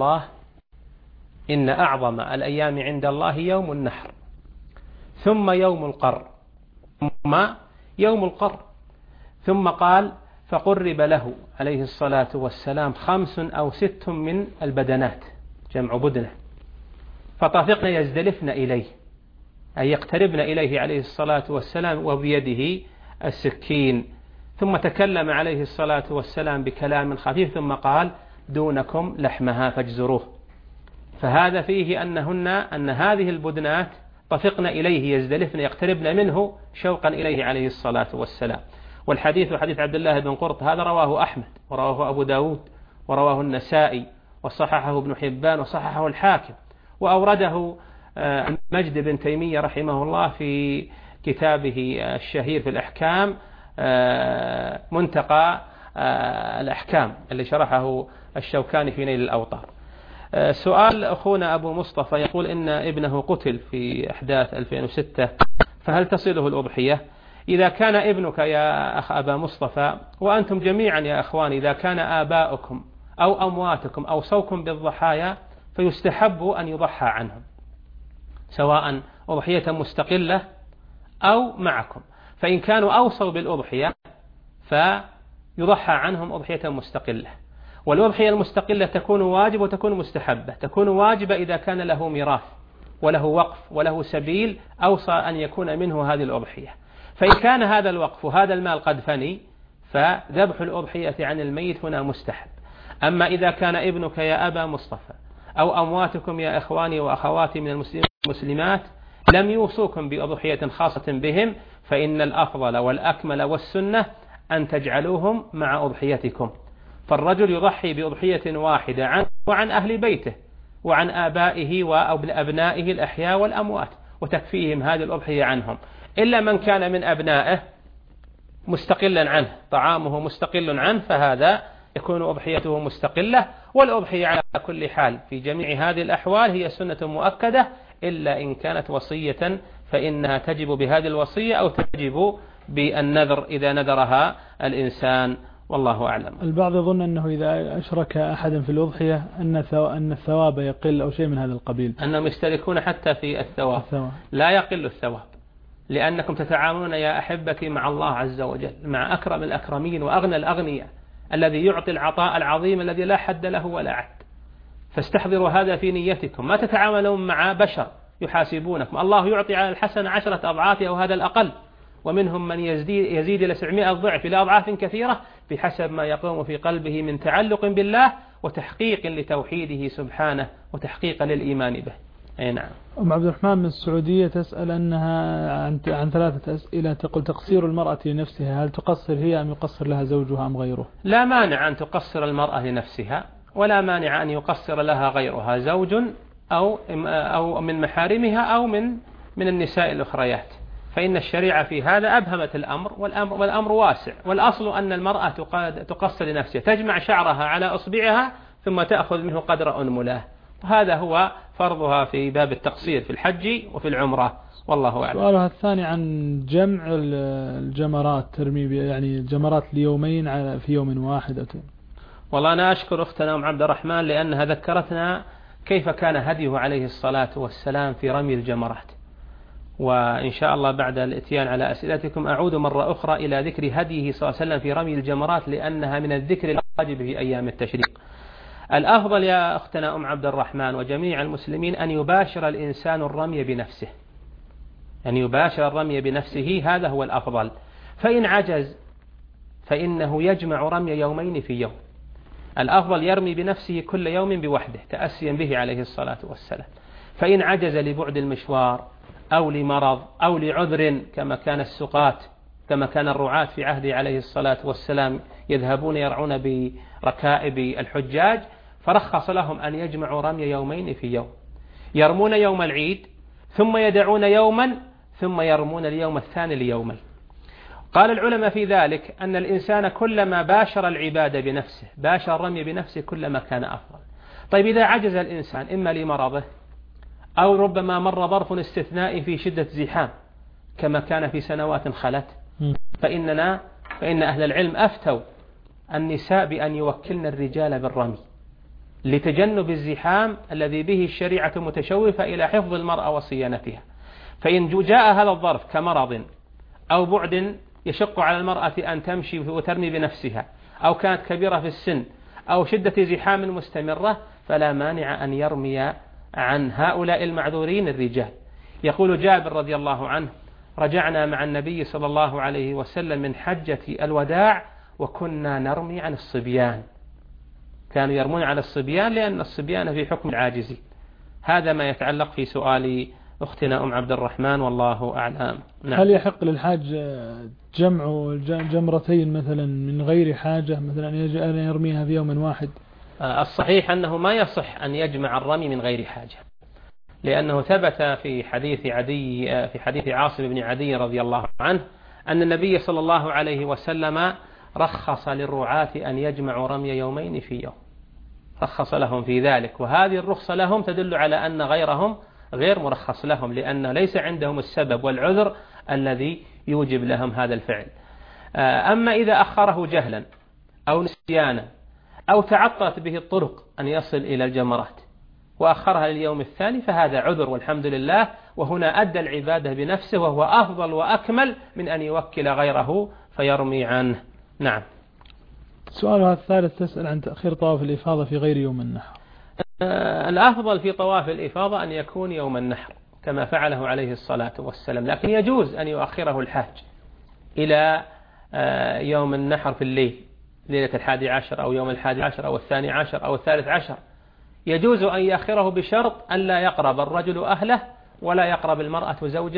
عند الله يوم النحر ثم يوم القر ثم قال فقرب له عليه الصلاة والسلام 5 أو 6 من البدنات جمع بدنة فطافقن يزدلفن إليه أي يقتربن إليه عليه الصلاة والسلام وبيده السكين، ثم تكلم عليه الصلاة والسلام بكلام خفيف ثم قال دونكم لحمها فاجزروه. فهذا فيه أن هذه البدنات طفقن إليه يزدلفن يقتربن منه شوقا إليه عليه الصلاة والسلام. والحديث حديث عبد الله بن قرط هذا رواه أحمد ورواه أبو داود ورواه النسائي وصححه ابن حبان وصححه الحاكم، وأورده مجد بن تيمية رحمه الله في كتابه الشهير في الأحكام منتقى الأحكام اللي شرحه الشوكاني في نيل الأوطار. سؤال أخونا أبو مصطفى يقول إن ابنه قتل في أحداث 2006 فهل تصله الأضحية؟ إذا كان ابنك يا أخ أبا مصطفى وأنتم جميعا يا أخواني إذا كان آباؤكم أو أمواتكم أوصوكم بالضحايا فيستحب أن يضحى عنهم سواء أضحية مستقلة أو معكم، فإن كانوا أوصوا بالأضحية فيضحى عنهم أضحية مستقلة. والأضحية المستقلة تكون واجب وتكون مستحبة. تكون واجبة إذا كان له ميراث وله وقف وله سبيل أوصى أن يكون منه هذه الأضحية، فإن كان هذا الوقف وهذا المال قد فني فذبح الأضحية عن الميت هنا مستحب. أما إذا كان ابنك يا أبا مصطفى أو أمواتكم يا إخواني وأخواتي من المسلمات لم يوصوكم بأضحية خاصة بهم فإن الأفضل والأكمل والسنة أن تجعلوهم مع أضحيتكم، فالرجل يضحي بأضحية واحدة عنه وعن أهل بيته وعن آبائه وأبنائه الأحياء والأموات وتكفيهم هذه الأضحية عنهم، إلا من كان من أبنائه مستقلا عنه طعامه مستقل عنه فهذا يكون أضحيته مستقلة. والأضحية على كل حال في جميع هذه الأحوال هي سنة مؤكدة إلا إن كانت وصية فإنها تجب بهذه الوصية أو تجب بالنذر إذا نذرها الإنسان، والله أعلم. البعض يظن أنه إذا أشرك أحدا في الأضحية أن الثواب يقل أو شيء من هذا القبيل، أنهم يشتركون حتى في الثواب. لا يقل الثواب لأنكم تتعاملون يا أحبتي مع الله عز وجل مع أكرم الأكرمين وأغنى الأغنياء الذي يعطي العطاء العظيم الذي لا حد له ولا عد، فاستحضروا هذا في نيتكم. ما تتعاملون مع بشر يحاسبونكم، الله يعطي على الحسن 10 أضعاف أو هذا الأقل، ومنهم من يزيد إلى 700 ضعف إلى أضعاف كثيرة بحسب ما يقوم في قلبه من تعلق بالله وتحقيق لتوحيده سبحانه وتحقيق للإيمان به. أي نعم. أم عبد الرحمن من السعودية تسأل أنها عن 3 أسئلة، تقول تقصير المرأة لنفسها، هل تقصر هي أم يقصر لها زوجها أم غيره؟ لا مانع أن تقصر المرأة لنفسها ولا مانع أن يقصر لها غيرها زوج أو من محارمها أو من النساء الأخريات، فإن الشريعة في هذا أبهمت الأمر والأمر واسع. والأصل أن المرأة تقصر لنفسها، تجمع شعرها على أصبعها ثم تأخذ منه قدر أنملاه، وهذا هو فرضها في باب التقصير في الحج وفي العمرة، والله أعلم. سؤالها الثاني عن جمع الجمرات، ترمي يعني الجمرات ليومين في يوم واحد. والله أنا أشكر أختنا أم عبد الرحمن لأنها ذكرتنا كيف كان هديه عليه الصلاة والسلام في رمي الجمرات، وإن شاء الله بعد الاتيان على أسئلتكم أعود مرة أخرى إلى ذكر هديه صلى الله عليه وسلم في رمي الجمرات، لأنها من الذكر الواجب في أيام التشريق. الأفضل يا أختنا أم عبد الرحمن وجميع المسلمين أن يباشر الإنسان الرمي بنفسه، أن يباشر الرمي بنفسه، هذا هو الأفضل. فإن عجز فإنه يجمع رمي يومين في يوم. الأفضل يرمي بنفسه كل يوم بوحده تأسيا به عليه الصلاة والسلام. فإن عجز لبعد المشوار أو لمرض أو لعذر كما كان السقاة، كما كان الرعاة في عهده عليه الصلاة والسلام يذهبون يرعون بركائب الحجاج، فرخص لهم أن يجمعوا رمي يومين في يوم، يرمون يوم العيد ثم يدعون يوما ثم يرمون اليوم الثاني ليومين. قال العلماء في ذلك أن الإنسان كلما باشر العبادة بنفسه، باشر الرمي بنفسه، كلما كان أفضل. طيب إذا عجز الإنسان إما لمرضه أو ربما مر ظرف استثنائي في شدة زحام كما كان في سنوات خلت، فإن أهل العلم أفتوا النساء بأن يوكلن الرجال بالرمي لتجنب الزحام الذي به الشريعة متشوفة إلى حفظ المرأة وصيانتها. فإن جاء هذا الظرف كمرض أو بعد يشق على المرأة أن تمشي وترمي بنفسها، أو كانت كبيرة في السن، أو شدة زحام مستمرة، فلا مانع أن يرمي عن هؤلاء المعذورين الرجال. يقول جابر رضي الله عنه: رجعنا مع النبي صلى الله عليه وسلم من حجة الوداع وكنا نرمي عن الصبيان. كانوا يرمون على الصبيان لأن الصبيان في حكم العاجزين. هذا ما يتعلق في سؤال أختنا أم عبد الرحمن، والله أعلم. نعم. هل يحق للحاج جمع جمرتين مثلا من غير حاجة، مثلا أن يرميها في يوم واحد؟ الصحيح أنه ما يصح أن يجمع الرمي من غير حاجة، لأنه ثبت في حديث عاصم بن عدي رضي الله عنه أن النبي صلى الله عليه وسلم رخص للرعاة أن يجمعوا رمي يومين في يوم، رخص لهم في ذلك. وهذه الرخصة لهم تدل على أن غيرهم غير مرخص لهم، لأن ليس عندهم السبب والعذر الذي يوجب لهم هذا الفعل. أما إذا أخره جهلا أو نسيانا أو تعطلت به الطرق أن يصل إلى الجمرات وأخرها لليوم الثاني فهذا عذر والحمد لله، وهنا أدى العبادة بنفسه، وهو أفضل وأكمل من أن يوكل غيره فيرمي عنه. نعم. سؤالها الثالث تسأل عن تأخير طواف الإفاضة في غير يوم النحر. الأفضل في طواف الإفاضة أن يكون يوم النحر كما فعله عليه الصلاة والسلام، لكن يجوز أن يؤخره الحاج إلى يوم النحر في الليل، ليلة 11 أو يوم 11 أو 12 أو 13. يجوز أن يأخره بشرط أن لا يقرب الرجل أهله ولا يقرب المرأة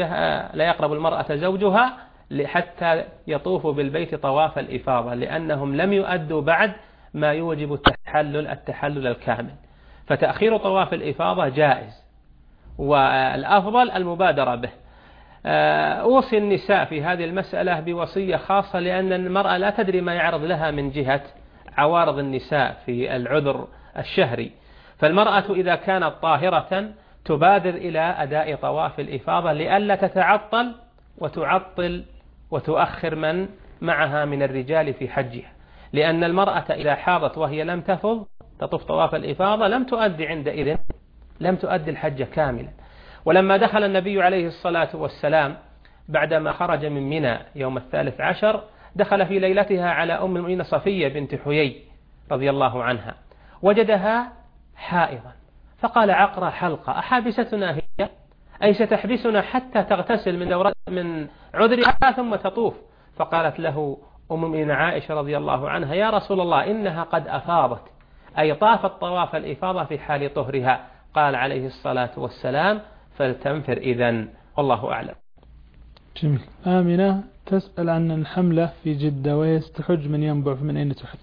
زوجها حتى يطوفوا بالبيت طواف الإفاضة، لأنهم لم يؤدوا بعد ما يوجب التحلل الكامل. فتأخير طواف الإفاضة جائز، والأفضل المبادرة به. أوصي النساء في هذه المسألة بوصية خاصة، لأن المرأة لا تدري ما يعرض لها من جهة عوارض النساء في العذر الشهري. فالمرأة إذا كانت طاهرة تبادر إلى أداء طواف الإفاضة لئلا تتعطل وتعطل وتؤخر من معها من الرجال في حجها، لأن المرأة إذا حاضت وهي لم تطوف طواف الإفاضة لم تؤدي عندئذ الحج كاملا. ولما دخل النبي عليه الصلاة والسلام بعدما خرج من منى يوم 13 دخل في ليلتها على أم المؤمنين صفية بنت حيي رضي الله عنها، وجدها حائضا، فقال: عقرى حلقة أحابستنا هي؟ أي ستحبسنا حتى تغتسل من عذرها ثم تطوف؟ فقالت له أم المؤمنين عائشة رضي الله عنها: يا رسول الله إنها قد أفاضت، أي طافت طواف الإفاضة في حال طهرها. قال عليه الصلاة والسلام: فلتنفر إذن. والله أعلم. جميل. آمنة تسأل عن الحملة في جدة وهي تحج من ينبع، فمن أين تحج؟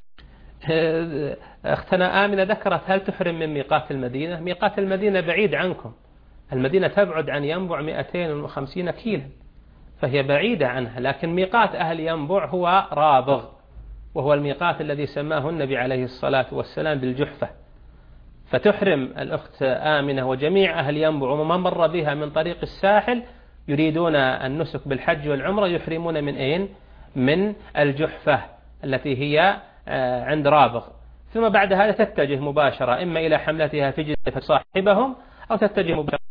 أختنا آمنة ذكرت هل تحرم من ميقات المدينة؟ ميقات المدينة بعيد عنكم، المدينة تبعد عن ينبع 250 كيلا، فهي بعيدة عنها. لكن ميقات أهل ينبع هو رابغ، وهو الميقات الذي سماه النبي عليه الصلاة والسلام بالجحفة. فتحرم الأخت آمنة وجميع أهل ينبع ومن مر بها من طريق الساحل يريدون النسك بالحج والعمرة يحرمون من أين؟ من الجحفة التي هي عند رابغ، ثم بعد هذا تتجه مباشرة إما إلى حملتها في جدة صاحبهم، أو تتجه مباشرة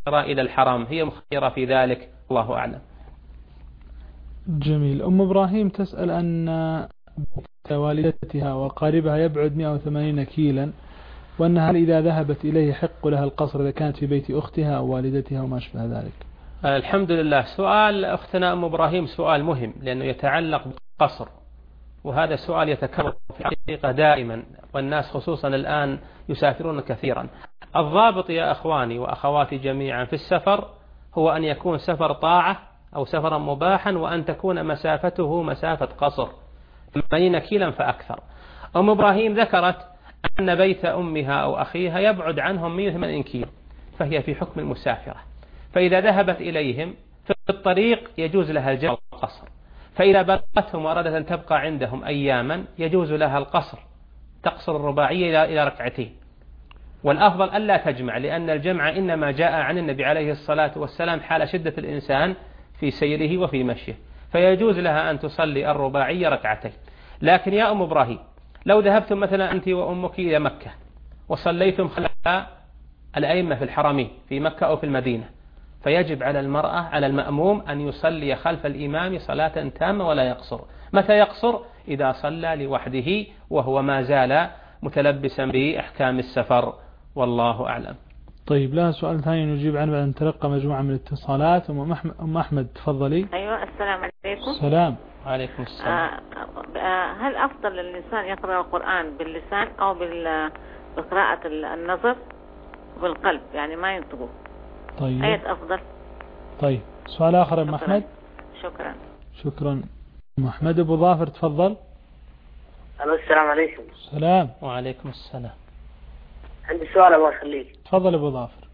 إلى الحرم، هي مخيرة في ذلك، الله أعلم. جميل. أم إبراهيم تسأل أن والدتها وقاربها يبعد 180 كيلا، وأنها إذا ذهبت إليه يحق لها القصر إذا كانت في بيت أختها أو والدتها وما شبه ذلك. الحمد لله. سؤال أختنا أم إبراهيم سؤال مهم، لأنه يتعلق بالقصر، وهذا السؤال يتكرر في الحقيقة دائما، والناس خصوصا الآن يسافرون كثيرا. الضابط يا أخواني وأخواتي جميعا في السفر هو أن يكون سفر طاعة أو سفرا مباحا، وأن تكون مسافته مسافة قصر 80 كيلا فأكثر. أم إبراهيم ذكرت أن بيت أمها أو أخيها يبعد عنهم 180 كيلو، فهي في حكم المسافرة، فإذا ذهبت إليهم في الطريق يجوز لها الجمع والقصر، فإذا بلغتهم وأرادت أن تبقى عندهم أياما يجوز لها القصر، تقصر الرباعية إلى ركعتين، والأفضل ألا تجمع، لأن الجمع إنما جاء عن النبي عليه الصلاة والسلام حال شدة الإنسان في سيره وفي مشيه، فيجوز لها أن تصلي الرباعية ركعتين. لكن يا أم إبراهيم، لو ذهبتم مثلا أنت وأمك إلى مكة وصليتم خلف الأئمة في الحرمين في مكة أو في المدينة، فيجب على المرأة على المأموم أن يصلي خلف الإمام صلاة تامة ولا يقصر. متى يقصر؟ إذا صلى لوحده وهو ما زال متلبسا بأحكام السفر، والله أعلم. طيب، لها سؤال ثاني نجيب عنه بعد أن تلقى مجموعة من الاتصالات. أم أحمد تفضلي. أيوة، السلام عليكم. السلام. وعليكم السلام. هل أفضل للإنسان يقرأ القرآن باللسان أو بقراءة النظر بالقلب، يعني ما ينطقه؟ طيب، أية أفضل؟ طيب، سؤال آخر أم أحمد. شكرا. شكرا. أم أحمد. أبو ظافر تفضل. السلام عليكم. السلام. وعليكم السلام. عندي سؤال الله يخليك. تفضل أبو ظافر.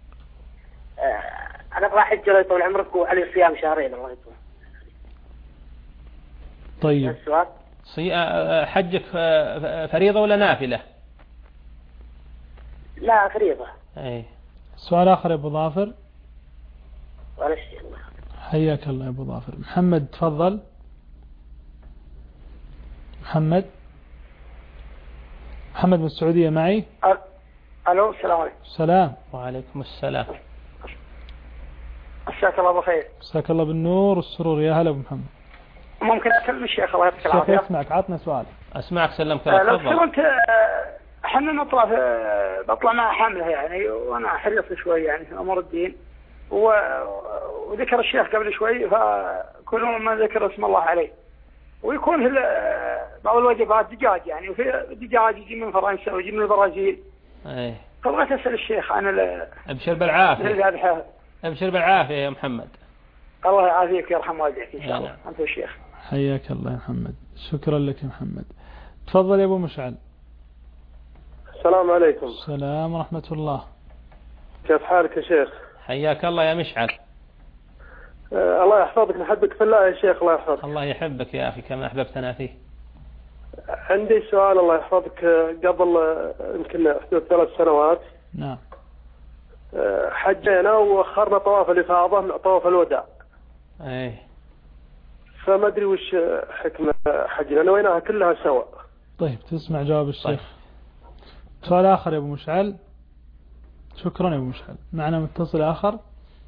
أنا أبغى أحج الله يطول عمرك وعلي صيام شهرين الله يطول. طيب، السؤال حجك فريضة ولا نافلة؟ لا، فريضة. أي. سؤال آخر يا أبو ظافر. ولا شيء. الله حياك الله يا أبو ظافر. محمد تفضل. محمد من السعودية معي. ألو، السلام عليكم. السلام. وعليكم السلام. مساك الله بخير. مساك الله بالنور والسرور. يا هلا أبو محمد. ممكن أكلم الشيخ الله يعطيك العافية؟ الشيخ يسمعك، عطنا سؤال. أسمعك، سلمك الله. لو كنت احنا بطلع مع حاملها يعني، وأنا حريص شوي يعني في أمر الدين، وذكر الشيخ قبل شوي، فكل ما ذكر اسم الله عليه، ويكون في بعض الوجبات دجاج يعني، وفي دجاج يجي من فرنسا ويجي من البرازيل. ايه. فبغيت أسأل الشيخ عن ابشر بالعافية. ابشر بالعافية يا محمد. الله يعافيك ويرحم والديك إن شاء الله. أنت الشيخ. حياك الله يا محمد. شكرا لك يا محمد. تفضل يا أبو مشعل. السلام عليكم. السلام ورحمة الله. كيف حالك يا شيخ؟ حياك الله يا مشعل. الله يحفظك، نحبك في الله يا شيخ. الله يحفظك. الله يحبك يا أخي كما أحببتنا فيه. عندي سؤال الله يحفظك. قبل يمكن حدود 3 سنوات نعم حجينا وأخرنا طواف الإفاضة من طواف الوداع. ايه. فما أدري وش حكمة حجنا، نويناها كلها سوا. طيب، تسمع جواب الشيخ. طيب. سؤال آخر يا أبو مشعل. شكرا يا أبو مشعل. معنا متصل آخر.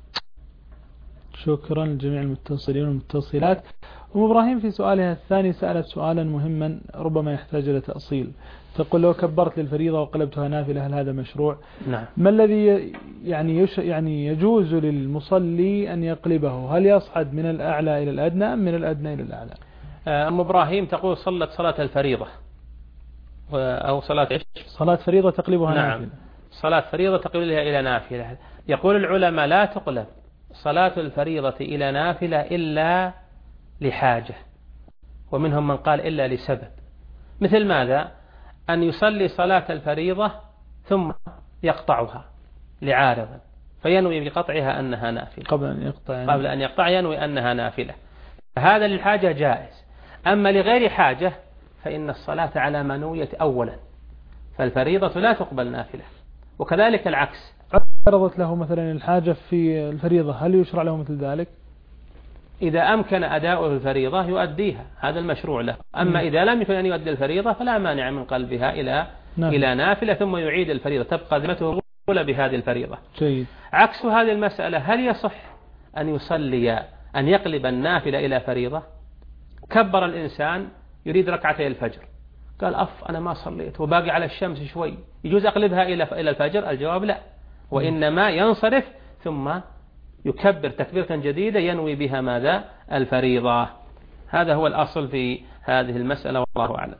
شكرا لجميع المتصلين والمتصلات. أم إبراهيم في سؤالها الثاني سألت سؤالا مهما ربما يحتاج إلى تأصيل. تقول لو كبرت للفريضة وقلبتها نافلة هل هذا مشروع؟ نعم. ما الذي يعني يجوز للمصلي أن يقلبه؟ هل يصعد من الأعلى إلى الأدنى أم من الأدنى إلى الأعلى؟ أم إبراهيم تقول صلت صلاة الفريضة أو صلاة إيش؟ صلاة فريضة تقلبها نعم. نافلة. صلاة فريضة تقلبها إلى نافلة. يقول العلماء لا تقلب صلاة الفريضة إلى نافلة إلا لحاجة، ومنهم من قال إلا لسبب. مثل ماذا؟ أن يصلي صلاة الفريضة ثم يقطعها لعارض فينوي بقطعها أنها نافلة قبل أن يقطع ينوي أنها نافلة، هذا للحاجة جائز. أما لغير حاجة فإن الصلاة على ما نويت أولا، فالفريضة لا تقبل نافلة. وكذلك العكس، عرضت له مثلا الحاجة في الفريضة هل يشرع له مثل ذلك؟ إذا أمكن أداء الفريضة يؤديها، هذا المشروع له. أما إذا لم يكن أن يؤدي الفريضة فلا مانع من قلبها إلى نافلة ثم يعيد الفريضة، تبقى ذمته بهذه الفريضة. جيد. عكس هذه المسألة، هل يصح أن يصلي أن يقلب النافلة إلى فريضة؟ كبر الإنسان يريد ركعتي الفجر، قال أنا ما صليت وباقي على الشمس شوي، يجوز أقلبها إلى الفجر؟ الجواب لا، وإنما ينصرف ثم يكبر تكبيرة جديدة ينوي بها ماذا؟ الفريضة. هذا هو الأصل في هذه المسألة والله أعلم.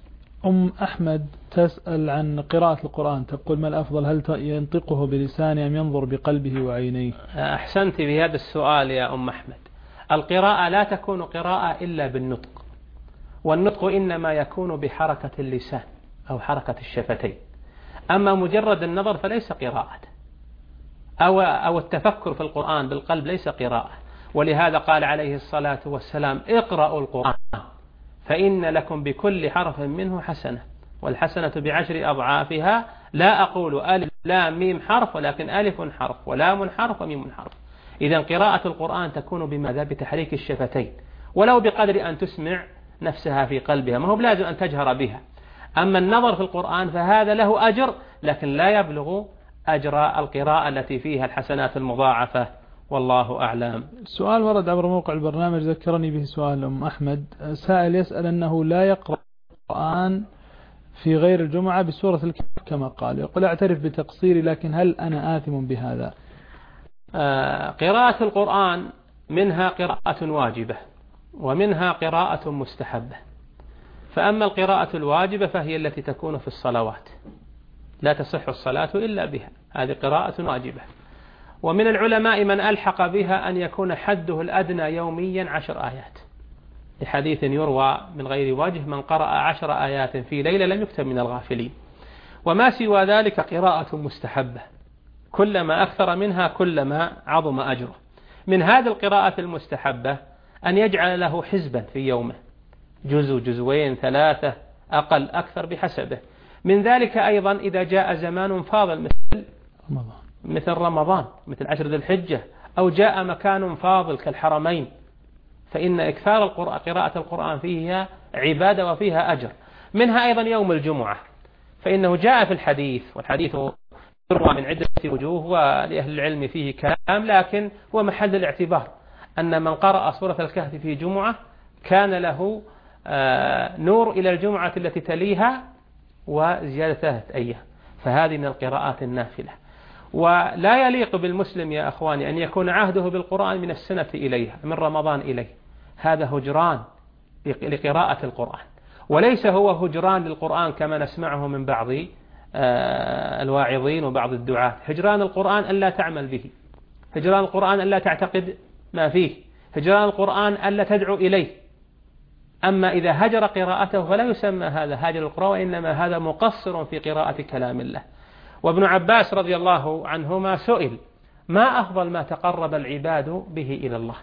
أحمد تسأل عن قراءة القرآن، تقول ما الأفضل، هل ينطقه بلسانه أم ينظر بقلبه وعينيه؟ أحسنت بهذا السؤال يا أحمد. القراءة لا تكون قراءة إلا بالنطق، والنطق إنما يكون بحركة اللسان أو حركة الشفتين، أما مجرد النظر فليس قراءة، أو التفكر في القرآن بالقلب ليس قراءة. ولهذا قال عليه الصلاة والسلام اقرأوا القرآن فإن لكم بكل حرف منه حسنة، والحسنة بعشر أضعافها، لا أقول ألف لام ميم حرف، ولكن ألف حرف ولام حرف وميم حرف. إذن قراءة القرآن تكون بماذا؟ بتحريك الشفتين، ولو بقدر أن تسمع نفسها في قلبها، ما هو بلازم أن تجهر بها. أما النظر في القرآن فهذا له أجر، لكن لا يبلغ أجر القراءة التي فيها الحسنات المضاعفة، والله أعلم. سؤال ورد عبر موقع البرنامج ذكرني به سؤال أحمد، سائل يسأل أنه لا يقرأ القرآن في غير الجمعة بسورة الكهف كما قال، يقول أعترف بتقصيري لكن هل أنا آثم بهذا؟ قراءة القرآن منها قراءة واجبة ومنها قراءة مستحبة، فأما القراءة الواجبة فهي التي تكون في الصلوات، لا تصح الصلاة إلا بها، هذه قراءة واجبة. ومن العلماء من ألحق بها أن يكون حده الأدنى يوميا 10 آيات، لحديث يروى من غير وجه من قرأ 10 آيات في ليلة لم يكتب من الغافلين. وما سوى ذلك قراءة مستحبة، كلما أكثر منها كلما عظم أجره. من هذه القراءة المستحبة أن يجعل له حزبا في يومه، جزء جزوين 3 أقل أكثر بحسبه. من ذلك أيضا إذا جاء زمان فاضل مثل رمضان، مثل 10 ذي الحجة، أو جاء مكان فاضل كالحرمين، فإن إكثار قراءة القرآن فيها عبادة وفيها أجر. منها أيضا يوم الجمعة، فإنه جاء في الحديث، والحديث يروى من عدة وجوه ولأهل العلم فيه كلام، لكن هو محل الاعتبار أن من قرأ سورة الكهف في جمعة كان له نور إلى الجمعة التي تليها وزيادة 3 أيام، فهذه من القراءات النافلة. ولا يليق بالمسلم يا أخواني أن يكون عهده بالقرآن من السنة إليها، من رمضان إليه، هذا هجران لقراءة القرآن، وليس هو هجران للقرآن كما نسمعه من بعض الواعظين وبعض الدعاة. هجران القرآن أن لا تعمل به، هجران القرآن أن لا تعتقد ما فيه، هجران القرآن أن لا تدعو إليه. أما إذا هجر قراءته فلا يسمى هذا هاجر القرآن، وإنما هذا مقصر في قراءة كلام الله. وابن عباس رضي الله عنهما سئل ما أفضل ما تقرب العباد به إلى الله،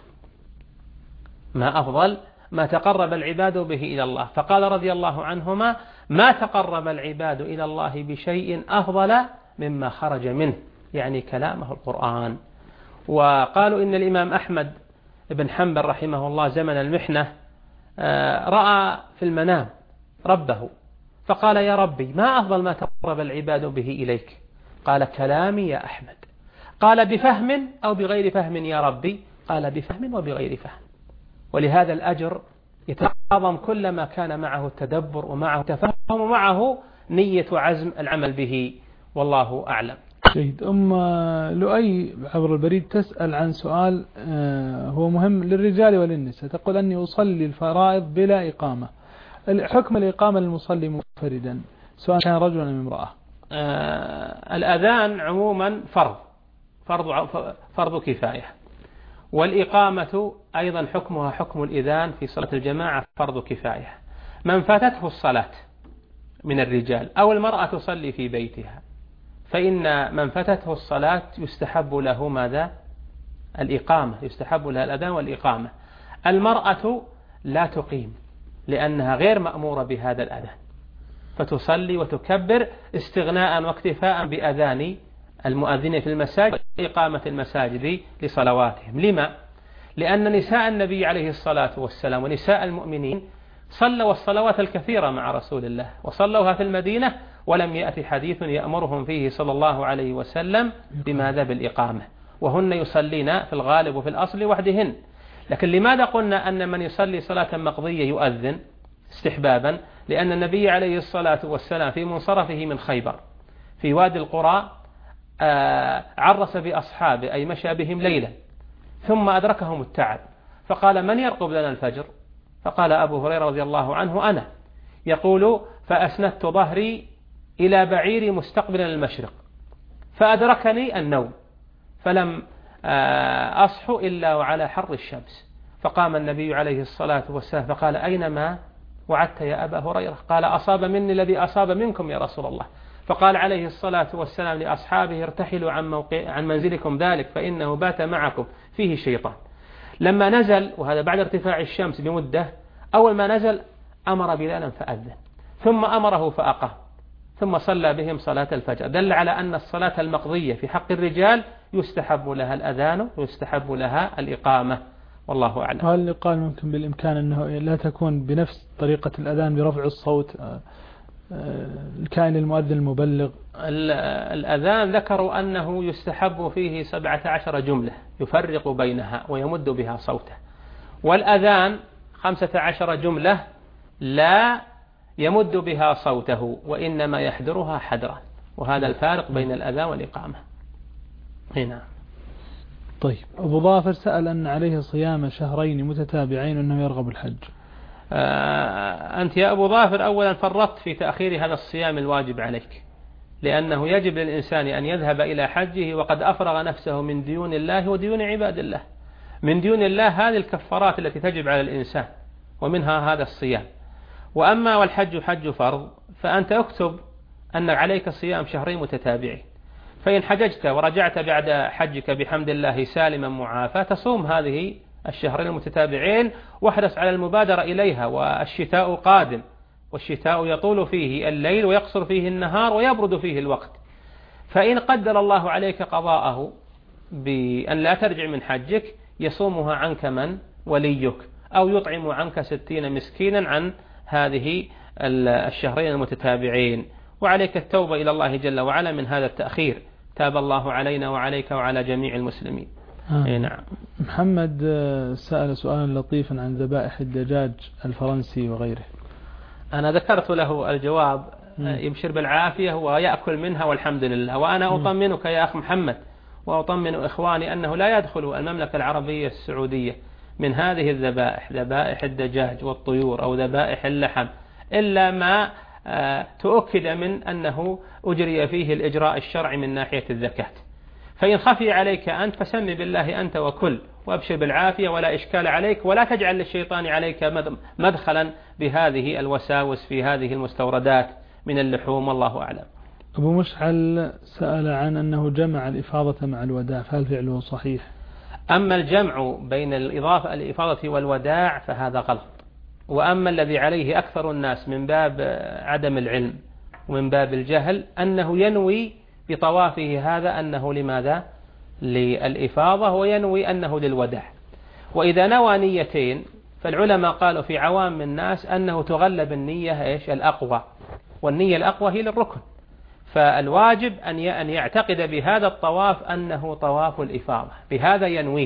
ما أفضل ما تقرب العباد به إلى الله، فقال رضي الله عنهما ما تقرب العباد إلى الله بشيء أفضل مما خرج منه، يعني كلامه القرآن. وقالوا إن الإمام أحمد بن حنبل رحمه الله زمن المحنة رأى في المنام ربه فقال يا ربي ما أفضل ما تقرب العباد به إليك؟ قال كلامي يا أحمد. قال بفهم أو بغير فهم يا ربي؟ قال بفهم وبغير فهم. ولهذا الأجر يتعظم كلما كان معه التدبر ومعه تفهم ومعه نية وعزم العمل به، والله أعلم. جيد. لؤي عبر البريد تسأل عن سؤال هو مهم للرجال وللنساء، تقول أني أصلي الفرائض بلا إقامة، حكم الإقامة للمصلي منفردا سواء كان رجلا أم امرأة؟ الأذان عموما فرض كفاية، والإقامة أيضا حكمها حكم الإذان في صلاة الجماعة فرض كفاية. من فاتته الصلاة من الرجال أو المرأة تصلي في بيتها فإن من فاتته الصلاة يستحب له ماذا؟ الإقامة، يستحب لها الأذان والإقامة. المرأة لا تقيم لأنها غير مأمورة بهذا الأذان، فتصلي وتكبر استغناء واكتفاء بأذان المؤذن في المساجد وإقامة المساجد لصلواتهم. لما؟ لأن نساء النبي عليه الصلاة والسلام ونساء المؤمنين صلوا الصلوات الكثيرة مع رسول الله، وصلوها في المدينة ولم يأتي حديث يأمرهم فيه صلى الله عليه وسلم بماذا؟ بالإقامة، وهن يصلين في الغالب وفي الأصل وحدهن. لكن لماذا قلنا أن من يصلي صلاة مقضية يؤذن استحبابا؟ لأن النبي عليه الصلاة والسلام في منصرفه من خيبر في وادي القرى عرس بأصحابه أي مشى بهم ليلا، ثم أدركهم التعب فقال: من يرقب لنا الفجر؟ فقال أبو هريرة رضي الله عنه: أنا. يقول: فأسندت ظهري إلى بعيري مستقبلا المشرق فأدركني النوم فلم أصح إلا وعلى حر الشمس. فقام النبي عليه الصلاة والسلام فقال: أينما وعدت يا أبا هريرة؟ قال: أصاب مني الذي أصاب منكم يا رسول الله. فقال عليه الصلاة والسلام لأصحابه: ارتحلوا عن منزلكم ذلك فإنه بات معكم فيه شيطان. لما نزل، وهذا بعد ارتفاع الشمس بمدة، أول ما نزل أمر بلالا فأذن، ثم أمره فأقام، ثم صلى بهم صلاة الفجر. دل على أن الصلاة المقضية في حق الرجال يستحب لها الأذان ويستحب لها الإقامة، والله أعلم. وهل يقال ممكن بالإمكان أنه لا تكون بنفس طريقة الأذان برفع الصوت الكائن المؤذن المبلغ؟ الأذان ذكروا أنه يستحب فيه 17 جملة يفرق بينها ويمد بها صوته، والأذان 15 جملة لا يمد بها صوته وإنما يحضرها حدرا، وهذا الفارق بين الأذان والإقامة. هنا. طيب، أبو ظافر سأل أن عليه صيام شهرين متتابعين أنه يرغب الحج. أنت يا أبو ظافر أولا فرطت في تأخير هذا الصيام الواجب عليك، لأنه يجب للإنسان أن يذهب إلى حجه وقد أفرغ نفسه من ديون الله وديون عباد الله. من ديون الله هذه الكفارات التي تجب على الإنسان، ومنها هذا الصيام. وأما والحج حج فرض، فأنت اكتب أن عليك صيام شهرين متتابعين، فإن حججت ورجعت بعد حجك بحمد الله سالما معافى تصوم هذه الشهرين المتتابعين، واحرص على المبادرة إليها، والشتاء قادم، والشتاء يطول فيه الليل ويقصر فيه النهار ويبرد فيه الوقت. فإن قدر الله عليك قضاءه بأن لا ترجع من حجك يصومها عنك من وليك، أو يطعم عنك 60 مسكينا عن هذه الشهرين المتتابعين. وعليك التوبة إلى الله جل وعلا من هذا التأخير، تاب الله علينا وعليك وعلى جميع المسلمين. نعم. محمد سأل سؤالا لطيفا عن ذبائح الدجاج الفرنسي وغيره. أنا ذكرت له الجواب، يبشر بالعافية ويأكل منها والحمد لله. وأنا أطمنك يا أخ محمد وأطمن إخواني أنه لا يدخل المملكة العربية السعودية من هذه الذبائح، ذبائح الدجاج والطيور أو ذبائح اللحم، إلا ما تؤكد من أنه أجري فيه الإجراء الشرعي من ناحية الزكاة. فإن خفي عليك أنت فسم بالله أنت وكل، وابشر بالعافية ولا إشكال عليك، ولا تجعل للشيطان عليك مدخلا بهذه الوساوس في هذه المستوردات من اللحوم، والله أعلم. أبو مشعل سأل عن أنه جمع الإفاضة مع الوداع، فهل فعله صحيح؟ أما الجمع بين الإفاضة والوداع فهذا غلط. وأما الذي عليه أكثر الناس من باب عدم العلم ومن باب الجهل أنه ينوي بطوافه هذا أنه لماذا؟ للإفاضة، وينوي أنه للوداع. وإذا نوى نيتين فالعلماء قالوا في عوام الناس أنه تغلب النية الأقوى، والنية الأقوى هي للركن. فالواجب أن يعتقد بهذا الطواف أنه طواف الإفاضة، بهذا ينويه،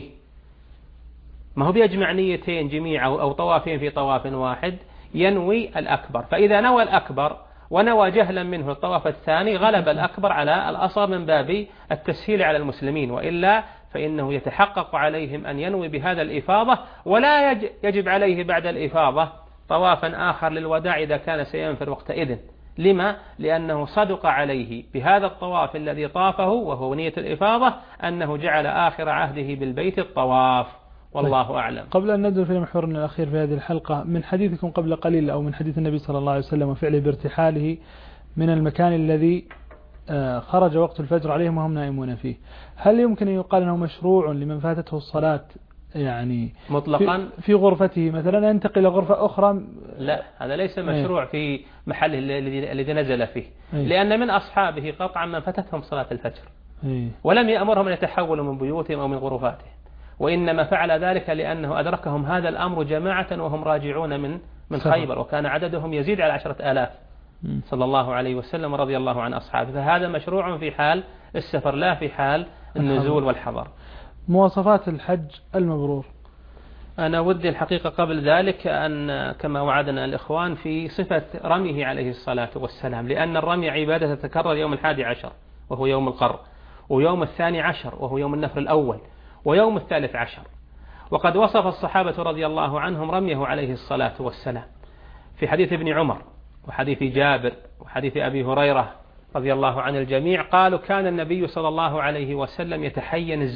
ما هو بيجمع نيتين جميع أو طوافين في طواف واحد، ينوي الأكبر. فإذا نوى الأكبر ونوى جهلا منه الطواف الثاني غلب الأكبر على الأصغر من باب التسهيل على المسلمين، وإلا فإنه يتحقق عليهم أن ينوي بهذا الإفاضة، ولا يجب عليه بعد الإفاضة طوافا آخر للوداع إذا كان سينفر وقتئذ. لما؟ لأنه صدق عليه بهذا الطواف الذي طافه وهو نية الإفاضة أنه جعل آخر عهده بالبيت الطواف، والله أعلم. قبل أن ندخل في محورنا الأخير في هذه الحلقة، من حديثكم قبل قليل أو من حديث النبي صلى الله عليه وسلم وفعله بارتحاله من المكان الذي خرج وقت الفجر عليهم وهم نائمون فيه، هل يمكن أن يقال أنه مشروع لمن فاتته الصلاة يعني مطلقا في غرفته مثلا ينتقل إلى غرفة أخرى؟ لا، هذا ليس مشروع في محله الذي نزل فيه، لأن من أصحابه قطعا من فاتتهم صلاة الفجر ولم يأمرهم أن يتحولوا من بيوتهم أو من غرفاتهم، وإنما فعل ذلك لأنه أدركهم هذا الأمر جماعة وهم راجعون من خيبر، وكان عددهم يزيد على 10,000 صلى الله عليه وسلم رضي الله عن أصحابه. فهذا مشروع في حال السفر لا في حال النزول والحضر. مواصفات الحج المبرور. أنا ودي الحقيقة قبل ذلك أن كما وعدنا الإخوان في صفة رميه عليه الصلاة والسلام، لأن الرمي عبادة تتكرر يوم 11 وهو يوم القر، ويوم 12 وهو يوم النفر الأول، ويوم 13. وقد وصف الصحابة رضي الله عنهم رميه عليه الصلاة والسلام في حديث ابن عمر وحديث جابر وحديث أبي هريرة رضي الله عن الجميع، قالوا كان النبي صلى الله عليه وسلم يتحين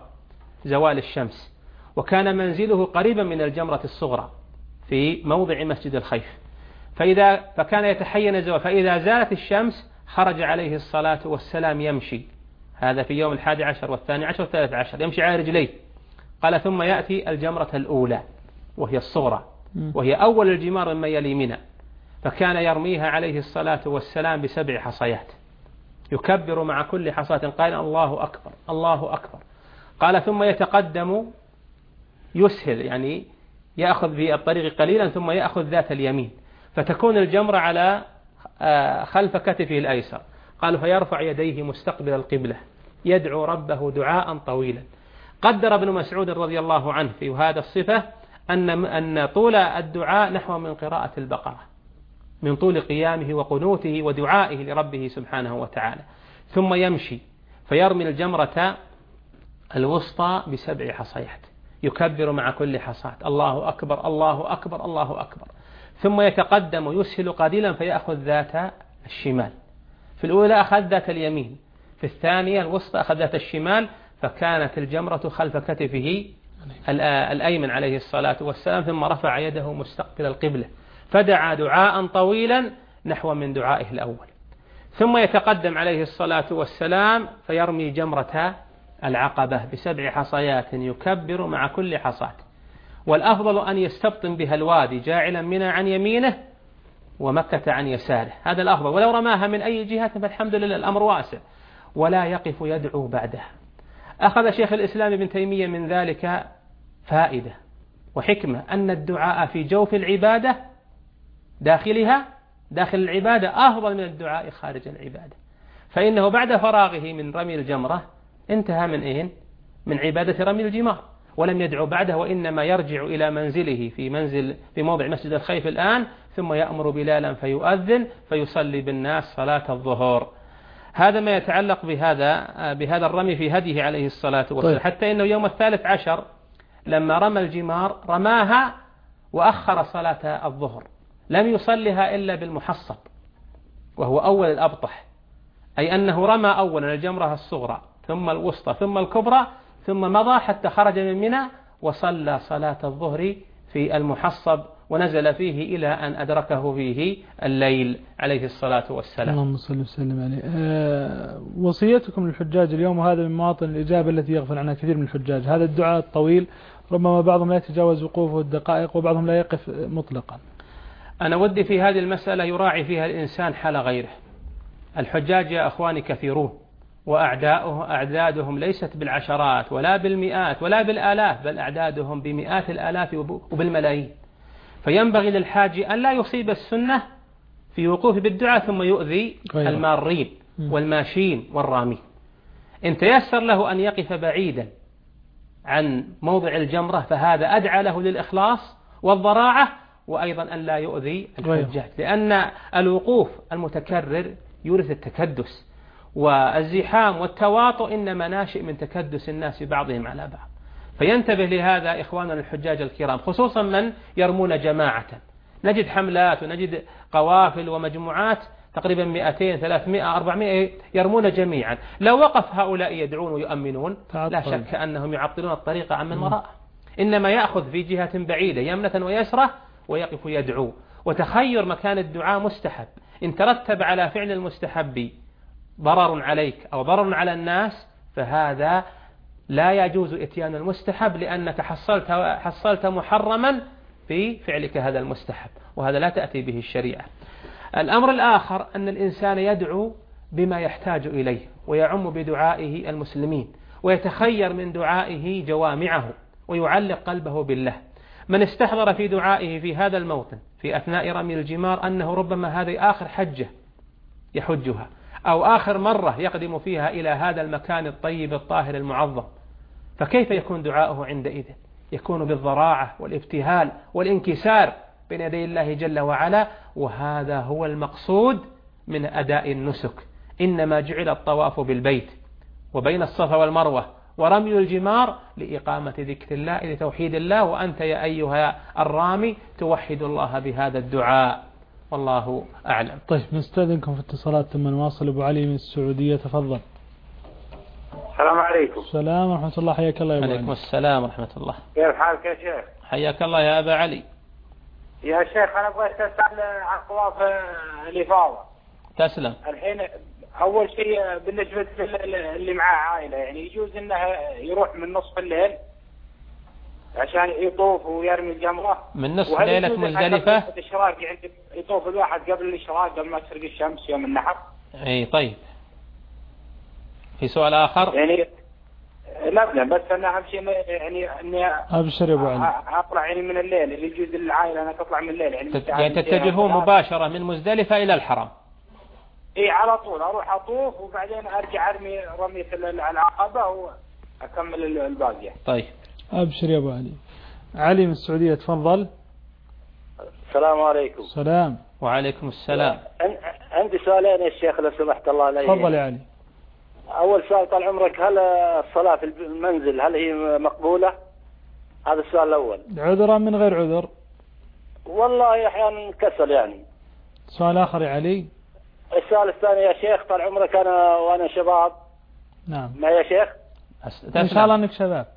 زوال الشمس، وكان منزله قريبا من الجمرة الصغرى في موضع مسجد الخيف، فكان يتحين الزوال، فإذا زالت الشمس خرج عليه الصلاة والسلام يمشي، هذا في يوم 11 و12 و13 يمشي على رجليه. قال ثم يأتي الجمرة الأولى وهي الصغرى وهي أول الجمار مما يلي منى، فكان يرميها عليه الصلاة والسلام ب7 حصيات، يكبر مع كل حصاة قال الله أكبر الله أكبر. قال ثم يتقدم يسهل، يعني يأخذ في الطريق قليلا ثم يأخذ ذات اليمين، فتكون الجمرة على خلف كتفه الأيسر. قالوا فيرفع يديه مستقبل القبلة يدعو ربه دعاء طويلا. قدر ابن مسعود رضي الله عنه في هذا الصفة أن طول الدعاء نحو من قراءة البقرة، من طول قيامه وقنوته ودعائه لربه سبحانه وتعالى. ثم يمشي فيرمي الجمرة الوسطى ب7 حصيات، يكبر مع كل حصاة الله أكبر الله أكبر الله أكبر. ثم يتقدم يسهل قليلا فيأخذ ذات الشمال، في الأولى أخذ ذات اليمين، في الثانية الوسطى أخذ ذات الشمال، فكانت الجمرة خلف كتفه الأيمن عليه الصلاة والسلام. ثم رفع يده مستقبل القبلة فدعا دعاء طويلا نحو من دعائه الأول. ثم يتقدم عليه الصلاة والسلام فيرمي جمرة العقبة ب7 حصيات يكبر مع كل حصاة، والأفضل أن يستبطن بها الوادي جاعلا منى عن يمينه ومكة عن يساره، هذا الأفضل. ولو رماها من أي جهة فالحمد لله الأمر واسع، ولا يقف يدعو بعدها. أخذ شيخ الإسلام ابن تيمية من ذلك فائدة وحكمة، أن الدعاء في جوف العبادة داخل العبادة أفضل من الدعاء خارج العبادة، فإنه بعد فراغه من رمي الجمرة انتهى من عبادة رمي الجمار، ولم يدعو بعده، وإنما يرجع إلى منزله في موضع مسجد الخيف الآن، ثم يأمر بلالا فيؤذن فيصلي بالناس صلاة الظهر. هذا ما يتعلق بهذا الرمي في هديه عليه الصلاة والسلام. حتى إنه يوم 13 لما رمى الجمار رماها وأخر صلاة الظهر، لم يصلها إلا بالمحصب وهو أول الأبطح، أي أنه رمى أولا الجمرة الصغرى ثم الوسطى ثم الكبرى، ثم مضى حتى خرج من منى وصلى صلاة الظهر في المحصب، ونزل فيه إلى أن أدركه فيه الليل عليه الصلاة والسلام. اللهم صل وسلم عليه. وصيتكم للحجاج اليوم، وهذا من مواطن الإجابة التي يغفل عنها كثير من الحجاج، هذا الدعاء الطويل ربما بعضهم لا يتجاوز وقوفه الدقائق وبعضهم لا يقف مطلقا. أنا ودي في هذه المسألة يراعي فيها الإنسان حال غيره. الحجاج يا أخواني كثيرون، وأعدادهم ليست بالعشرات ولا بالمئات ولا بالآلاف، بل أعدادهم بمئات الآلاف وبالملايين. فينبغي للحاج أن لا يصيب السنة في وقوف بالدعاء ثم يؤذي المارين والماشين والرامين. إن تيسر له أن يقف بعيدا عن موضع الجمرة فهذا أدعى له للإخلاص والضراعة، وأيضا أن لا يؤذي الحجاج، لأن الوقوف المتكرر يورث التكدس، والزحام والتواطؤ إنما ناشئ من تكدس الناس بعضهم على بعض. فينتبه لهذا إخواننا الحجاج الكرام، خصوصا من يرمون جماعة. نجد حملات ونجد قوافل ومجموعات تقريبا 200 300 400 يرمون جميعا. لو وقف هؤلاء يدعون ويؤمنون لا شك أنهم يعطلون الطريق عن من وراءه، إنما يأخذ في جهة بعيدة يمنة ويسرة ويقف يدعو. وتخير مكان الدعاء مستحب، إن ترتب على فعل المستحب ضرر عليك أو ضرر على الناس فهذا لا يجوز إتيان المستحب، لأنك حصلت محرما في فعلك هذا المستحب، وهذا لا تأتي به الشريعة. الأمر الآخر أن الإنسان يدعو بما يحتاج إليه ويعم بدعائه المسلمين، ويتخير من دعائه جوامعه ويعلق قلبه بالله. من استحضر في دعائه في هذا الموطن في أثناء رمي الجمار أنه ربما هذه آخر حجة يحجها أو آخر مرة يقدم فيها إلى هذا المكان الطيب الطاهر المعظم، فكيف يكون دعاؤه عندئذ؟ يكون بالضراعة والابتهال والانكسار بين يدي الله جل وعلا، وهذا هو المقصود من أداء النسك. إنما جعل الطواف بالبيت وبين الصفا والمروة ورمي الجمار لإقامة ذكر الله لتوحيد الله، وأنت يا أيها الرامي توحد الله بهذا الدعاء، والله أعلم. طيب نستأذنكم في اتصالات ثم نواصل. أبو علي من السعودية، تفضل. السلام عليكم. السلام ورحمة الله، حياك الله يا أبو علي. عليكم السلام ورحمة الله. كيف حالك يا شيخ؟ حياك الله يا أبا علي. يا شيخ أنا بغيت أسأل عن طواف الإفاضة. تسلم. الحين أول شيء بالنسبة اللي معاه عائلة، يعني يجوز إنه يروح من نصف الليل عشان يطوف ويرمي الجمرة من نصف ليلة مزدلفة؟ الإشراق يعني يطوف الواحد قبل الإشراق قبل ما تشرق الشمس يوم النحر. أي طيب. في سؤال آخر؟ يعني لا بس أنا أهم شيء يعني إني أبشر يا أبو علي. أطلع يعني من الليل، اللي يجوز للعائلة أنا تطلع من الليل يعني تتجهون مباشرة من مزدلفة إلى الحرم؟ إيه على طول أروح أطوف وبعدين أرجع أرمي رمية العقبة وأكمل الباقية. طيب أبشر يا أبو علي. علي من السعودية، تفضل. السلام عليكم. السلام. وعليكم السلام. عندي سؤالين يا شيخ لو سمحت الله علي. تفضل يا علي. أول سؤال طال عمرك، هل الصلاة في المنزل هل هي مقبولة؟ هذا السؤال الأول. عذرا من غير عذر؟ والله أحيانا كسل يعني. سؤال آخر يا علي. السؤال الثاني يا شيخ طال عمرك، أنا وأنا شباب. نعم. ما يا شيخ؟ إن شاء الله أنك شباب.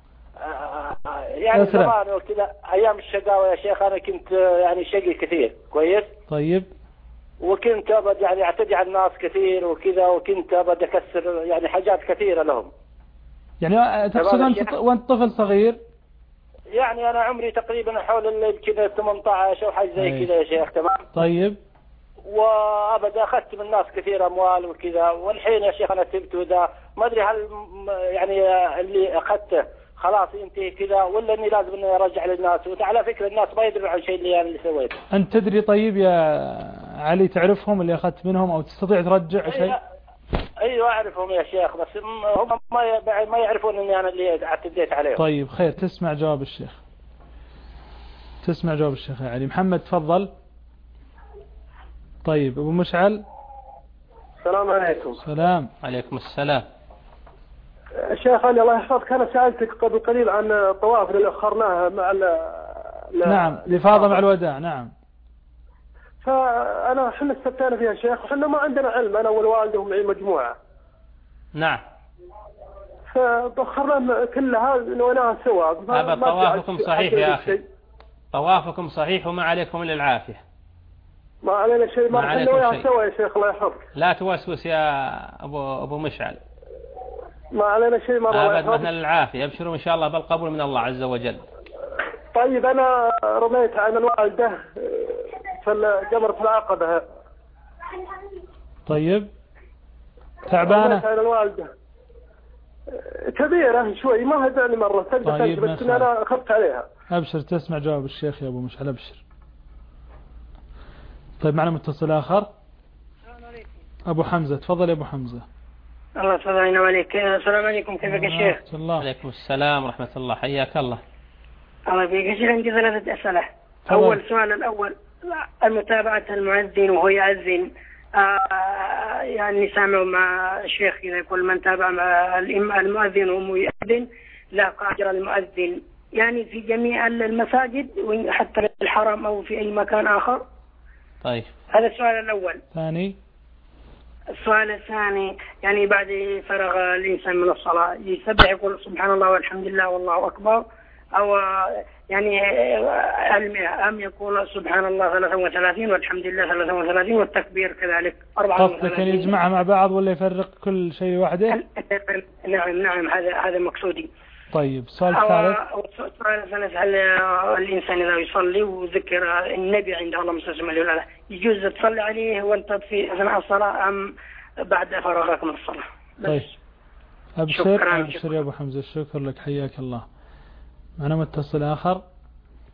يعني زمان وكذا أيام الشقاوة يا شيخ أنا كنت يعني شقي كثير كويس. طيب. وكنت أبد يعني أعتدي على الناس كثير وكذا، وكنت أبد أكسر يعني حاجات كثيرة لهم. يعني تقصد وأنت طفل صغير؟ يعني أنا عمري تقريبا حول كذا 18 أو حاجة زي كذا يا شيخ. تمام. طيب. وأبدا أخذت من الناس كثير أموال وكذا، والحين يا شيخ أنا تبت وذا ما أدري هل يعني اللي أخذته خلاص ينتهي كذا ولا إني لازم إني أرجع للناس. وعلى فكرة الناس ما يدرون عن شيء اللي أنا اللي سويته. أنت تدري طيب يا علي تعرفهم اللي أخذت منهم أو تستطيع ترجع شيء؟ أيوة أعرفهم يا شيخ، بس هم ما يعرفون إني أنا اللي اعتديت عليهم. طيب خير، تسمع جواب الشيخ. تسمع جواب الشيخ يا علي. محمد تفضل. طيب أبو مشعل. السلام عليكم. السلام. عليكم السلام. شيخ علي الله يحفظك، أنا سألتك قبل قليل عن الطواف اللي أخرناها مع نعم الإفاضة مع الوداع. نعم. فأنا حنا استفتينا فيها شيخ وحنا ما عندنا علم، أنا والوالدة ومعي مجموعة. نعم. فأخرنا كلها نويناها سوا. أبا طوافكم صحيح يا أخي، طوافكم صحيح وما عليكم إلا العافية. ما علينا شيء، ما علينا سوا يا شيخ الله يحفظك. لا توسوس يا أبو مشعل. ما علينا شيء مرة الله يحفظك. أبدا العافية، أبشروا إن شاء الله بالقبول من الله عز وجل. طيب أنا رميت عن الوالدة في جمرة العقبة. طيب تعبانة؟ رميت عن الوالدة كبيرة شوي ما هدعني مرة. طيب بس أنا أخذت عليها. أبشر، تسمع جواب الشيخ يا أبو مشعل. أبشر. طيب معنا متصل آخر. أبو حمزة تفضل يا أبو حمزة. الله يسلمك عليك. السلام عليكم، كيفك يا شيخ؟ عليكم السلام ورحمة الله، حياك الله. الله يبارك يا شيخ. عندي 3 أسئلة. أول سؤال الأول، المتابعة المؤذن وهو يأذن، يعني سامعوا مع الشيخ كذا يقول من تابع مع المؤذن وهو يأذن لا أجر المؤذن، يعني في جميع المساجد حتى الحرم أو في أي مكان آخر. طيب هذا السؤال الأول. ثاني. السؤال الثاني، يعني بعد فرغ الإنسان من الصلاة يسبح يقول سبحان الله والحمد لله والله أكبر، أو يعني أم يقول سبحان الله 33 والحمد لله 33 والتكبير كذلك 34. قصدك أن يجمعها مع بعض ولا يفرق كل شيء وحده؟ نعم هذا مقصودي. طيب السؤال الثالث. السؤال الثالث، هل الإنسان إذا يصلي وذكر النبي عند الله مسلم عليه يجوز تصلي عليه وأنت في أثناء الصلاة أم بعد فراغك من الصلاة؟ طيب أبشر يا أبو حمزة، الشكر لك، حياك الله. معنا متصل آخر.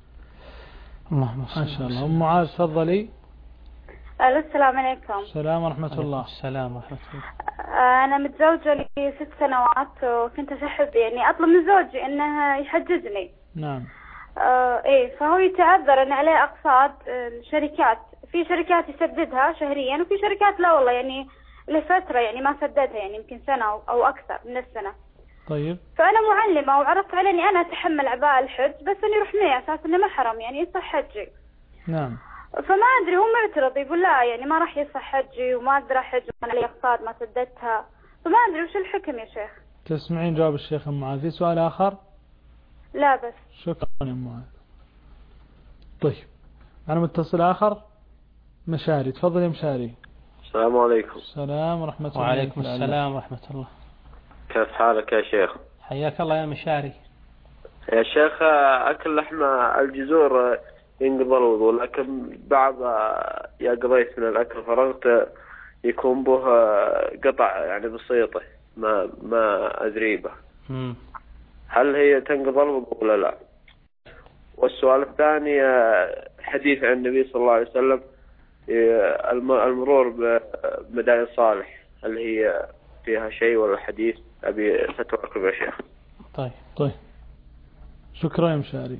ما شاء الله. أم معاذ تفضلي. السلام عليكم. السلام ورحمة الله. السلام ورحمة الله. أنا متزوجة لي 6 سنوات، وكنت أحب يعني أطلب من زوجي إنه يحجزني. نعم. إيه، فهو يتعذر إن عليه أقساط الشركات، في شركات يسددها شهريا وفي شركات لا والله يعني لفترة يعني ما سددها، يعني يمكن سنة أو أكثر من السنة. طيب. فأنا معلمة وعرضت على إني أنا أتحمل أعباء الحج، بس إني يروح معي أساس إنه محرم يعني يصح حجي. نعم. فما أدري، هو معترض يقول لا يعني ما راح يصح حجي وما أقدر أحج وأنا لي أقساط ما سددتها، فما أدري وش الحكم يا شيخ. تسمعين جواب الشيخ أم معاذ؟ في سؤال آخر؟ لا بس. شكرا يا أم معاذ. طيب أنا متصل آخر. مشاري، تفضل يا مشاري. السلام عليكم. السلام ورحمة الله. وعليكم السلام ورحمة الله. كيف حالك يا شيخ؟ حياك الله يا مشاري. يا شيخ، أكل لحم الجزور ينقض الوضوء، لكن بعض يا قضيت من الأكل فرغت يكون به قطع يعني بسيطة ما أدري به. هل هي تنقض الوضوء ولا لا؟ والسؤال الثاني، حديث عن النبي صلى الله عليه وسلم المرور بمدائن صالح، هل هي فيها شيء ولا حديث؟ أبي فتوىكم يا شيخ. طيب شكرا يا مشاري.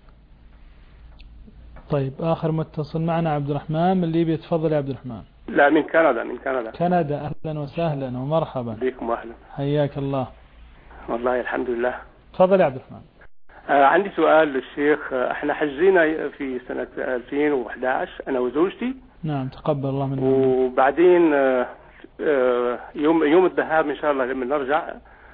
طيب آخر متصل معنا عبد الرحمن من ليبيا. تفضل يا عبد الرحمن. لا، من كندا. كندا. أهلا وسهلا ومرحبا بكم. أهلا، حياك الله. والله الحمد لله. تفضل يا عبد الرحمن. عندي سؤال للشيخ. احنا حجينا في سنة 2011 أنا وزوجتي. نعم، تقبل الله منا. وبعدين يوم الذهاب إن شاء الله لما نرجع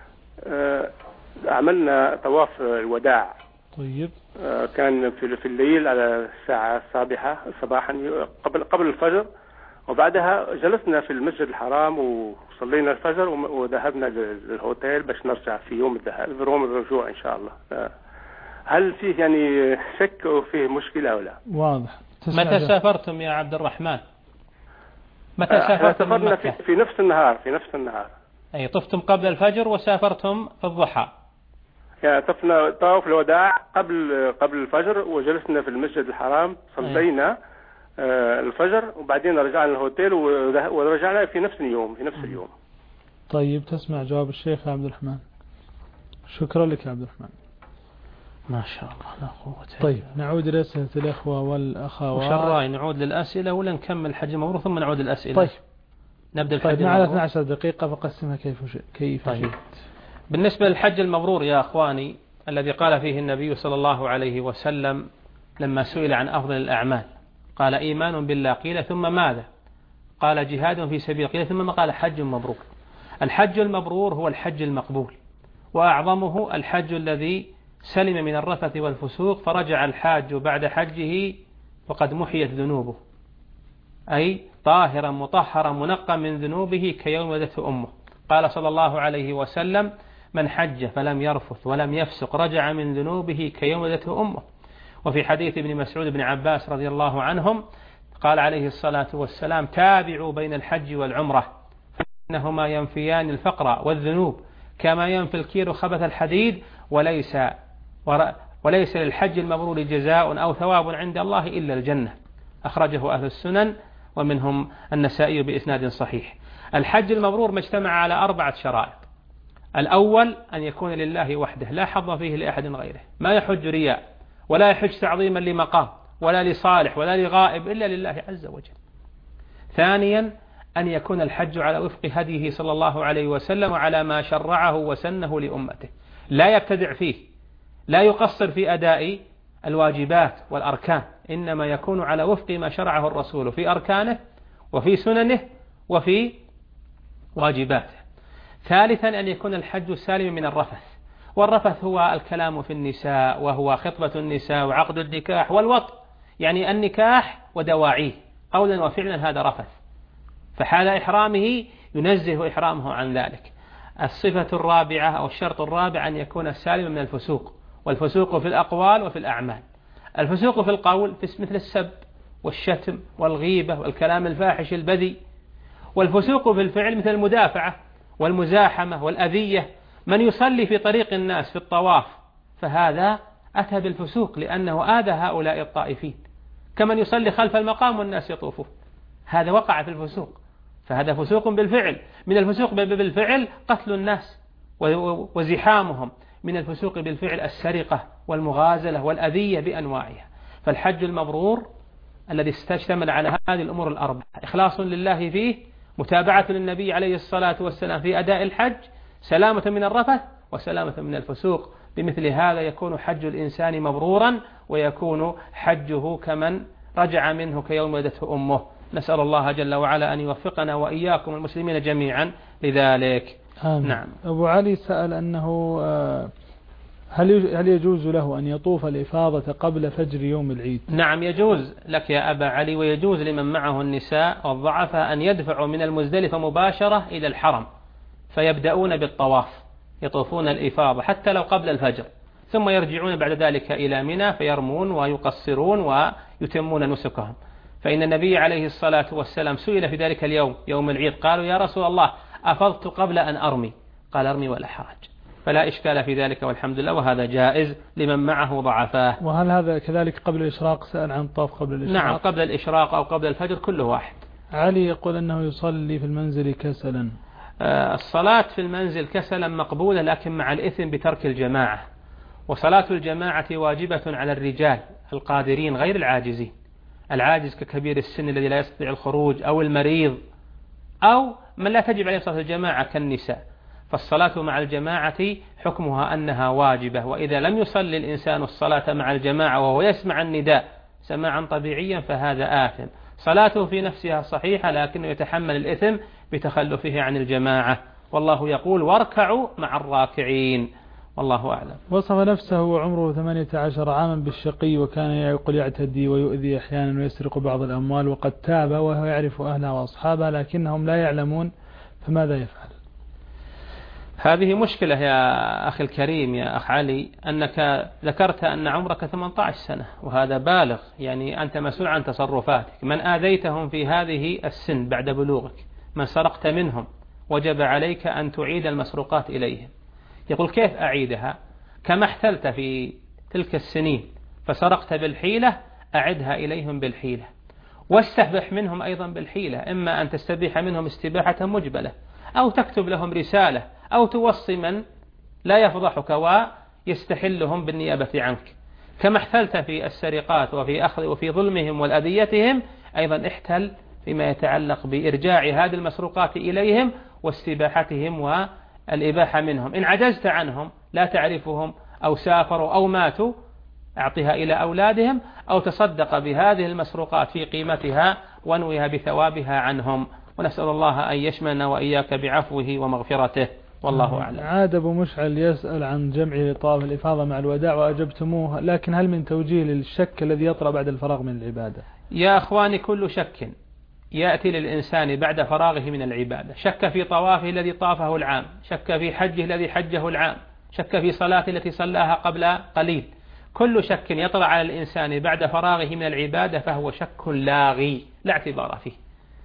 عملنا طواف الوداع. طيب. كان في الليل على الساعة 7 صباحا قبل الفجر، وبعدها جلسنا في المسجد الحرام وصلينا الفجر وذهبنا للهوتيل باش نرجع في يوم الرجوع إن شاء الله. هل فيه يعني شك وفيه مشكلة ولا؟ واضح. متى سافرتم يا عبد الرحمن؟ متى سافرنا في نفس النهار. أي طفتم قبل الفجر وسافرتم في الضحى. يعني طفنا طواف الوداع قبل الفجر، وجلسنا في المسجد الحرام صلينا الفجر، وبعدين رجعنا الهوتيل ورجعنا في نفس اليوم. طيب تسمع جواب الشيخ عبد الرحمن. شكرا لك يا عبد الرحمن. ما شاء الله لا قوة. طيب نعود إلى أسئلة الأخوة والأخوات. وش الرأي، نعود للأسئلة ولا نكمل حج المبرور ثم نعود للأسئلة؟ طيب نبدأ الحج المبرور. معنا 12 دقيقة فقسمها كيف طيب. بالنسبة للحج المبرور يا أخواني، الذي قال فيه النبي صلى الله عليه وسلم لما سئل عن أفضل الأعمال قال إيمان بالله، قيل ثم ماذا؟ قال جهاد في سبيل، قيل ثم ما؟ قال حج مبرور. الحج المبرور هو الحج المقبول، وأعظمه الحج الذي سلم من الرفث والفسوق فرجع الحاج بعد حجه وقد محيت ذنوبه، أي طاهرا مطهرا منقى من ذنوبه كيوم ولدته أمه. قال صلى الله عليه وسلم من حج فلم يرفث ولم يفسق رجع من ذنوبه كيوم ولدته أمه. وفي حديث ابن مسعود بن عباس رضي الله عنهم قال عليه الصلاة والسلام تابعوا بين الحج والعمرة فإنهما ينفيان الفقر والذنوب كما ينفي الكير خبث الحديد، وليس للحج المبرور جزاء أو ثواب عند الله إلا الجنة. أخرجه أهل السنن ومنهم النسائي بإسناد صحيح. الحج المبرور مجتمع على 4 شرائط. الأول أن يكون لله وحده لا حظ فيه لأحد غيره، ما يحج رياء ولا يحج تعظيما لمقام ولا لصالح ولا لغائب إلا لله عز وجل. ثانيا أن يكون الحج على وفق هديه صلى الله عليه وسلم وعلى ما شرعه وسنه لأمته، لا يبتدع فيه، لا يقصر في أداء الواجبات والأركان، إنما يكون على وفق ما شرعه الرسول في أركانه وفي سننه وفي واجباته. ثالثا أن يكون الحج سالم من الرفث، والرفث هو الكلام في النساء، وهو خطبة النساء وعقد النكاح والوطء، يعني النكاح ودواعيه قولا وفعلا هذا رفث، فحال إحرامه ينزه إحرامه عن ذلك. الصفة الرابعة أو الشرط الرابع أن يكون سالما من الفسوق، والفسوق في الأقوال وفي الأعمال. الفسوق في القول مثل السب والشتم والغيبة والكلام الفاحش البذي، والفسوق في الفعل مثل المدافعة والمزاحمة والأذية. من يصلي في طريق الناس في الطواف فهذا أتى بالفسوق لأنه آذى هؤلاء الطائفين، كمن يصلي خلف المقام والناس يطوفون، هذا وقع في الفسوق، فهذا فسوق بالفعل. من الفسوق بالفعل قتل الناس وزحامهم، من الفسوق بالفعل السرقة والمغازلة والأذية بأنواعها. فالحج المبرور الذي استشتمل على هذه الأمور الأربعة: إخلاص لله فيه، متابعة للنبي عليه الصلاة والسلام في أداء الحج، سلامة من الرفث، وسلامة من الفسوق. بمثل هذا يكون حج الإنسان مبرورا، ويكون حجه كمن رجع منه كيوم ولدته أمه. نسأل الله جل وعلا أن يوفقنا وإياكم المسلمين جميعا لذلك. آمين. نعم. أبو علي سأل أنه هل يجوز له أن يطوف الإفاضة قبل فجر يوم العيد؟ نعم يجوز لك يا أبا علي، ويجوز لمن معه النساء والضعفاء أن يدفعوا من المزدلفة مباشرة إلى الحرم، فيبدأون بالطواف، يطوفون الإفاضة حتى لو قبل الفجر، ثم يرجعون بعد ذلك إلى منى فيرمون ويقصرون ويتمون نسكهم. فإن النبي عليه الصلاة والسلام سئل في ذلك اليوم يوم العيد، قالوا يا رسول الله أفضت قبل أن أرمي؟ قال أرمي ولا حرج، فلا إشكال في ذلك والحمد لله، وهذا جائز لمن معه ضعفاء. وهل هذا كذلك قبل الإشراق؟ سأل عن الطواف قبل الإشراق. نعم قبل الإشراق أو قبل الفجر كله واحد. علي يقول أنه يصلي في المنزل كسلا. الصلاة في المنزل كسلا مقبولة، لكن مع الإثم بترك الجماعة، وصلاة الجماعة واجبة على الرجال القادرين غير العاجزين. العاجز ككبير السن الذي لا يستطيع الخروج، أو المريض، أو من لا تجب عليه صلاة الجماعة كالنساء. فالصلاة مع الجماعة حكمها أنها واجبة، وإذا لم يصلي الإنسان الصلاة مع الجماعة وهو يسمع النداء سماعا طبيعيا فهذا آثم. صلاته في نفسها صحيحة، لكنه يتحمل الإثم بتخلفه عن الجماعة، والله يقول واركعوا مع الراكعين، والله أعلم. وصف نفسه وعمره 18 عاما بالشقي، وكان يقول يعتدي ويؤذي أحيانا ويسرق بعض الأموال، وقد تاب وهو يعرف أهلها وأصحابها لكنهم لا يعلمون، فماذا يفعل؟ هذه مشكلة يا أخي الكريم يا أخ علي، أنك ذكرت أن عمرك 18 سنة وهذا بالغ، يعني أنت مسؤول عن تصرفاتك. من آذيتهم في هذه السن بعد بلوغك، من سرقت منهم، وجب عليك أن تعيد المسروقات إليهم. يقول كيف أعيدها؟ كما احتلت في تلك السنين فسرقت بالحيلة، أعدها إليهم بالحيلة، واستبح منهم أيضا بالحيلة، إما أن تستبيح منهم استباحة مجبلة، أو تكتب لهم رسالة، أو توصي من لا يفضحك ويستحلهم بالنيابة عنك. كما احتلت في السرقات وفي أخذ وفي ظلمهم والأذيتهم، أيضا احتل فيما يتعلق بإرجاع هذه المسروقات إليهم واستباحتهم والإباحة منهم. إن عجزت عنهم، لا تعرفهم أو سافروا أو ماتوا، أعطها إلى أولادهم، أو تصدق بهذه المسروقات في قيمتها وانويها بثوابها عنهم. ونسأل الله أن يشملنا وإياك بعفوه ومغفرته، والله أعلم. عاد أبو مشعل يسأل عن جمع لطواف الإفاضة مع الوداع وأجبتموه، لكن هل من توجيه للشك الذي يطرأ بعد الفراغ من العبادة؟ يا أخواني، كل شك يأتي للإنسان بعد فراغه من العبادة. شك في طوافه الذي طافه العام، شك في حجه الذي حجه العام، شك في صلاته التي صلاها قبل قليل. كل شك يطرأ على الإنسان بعد فراغه من العبادة فهو شك لاغي لا اعتبار فيه.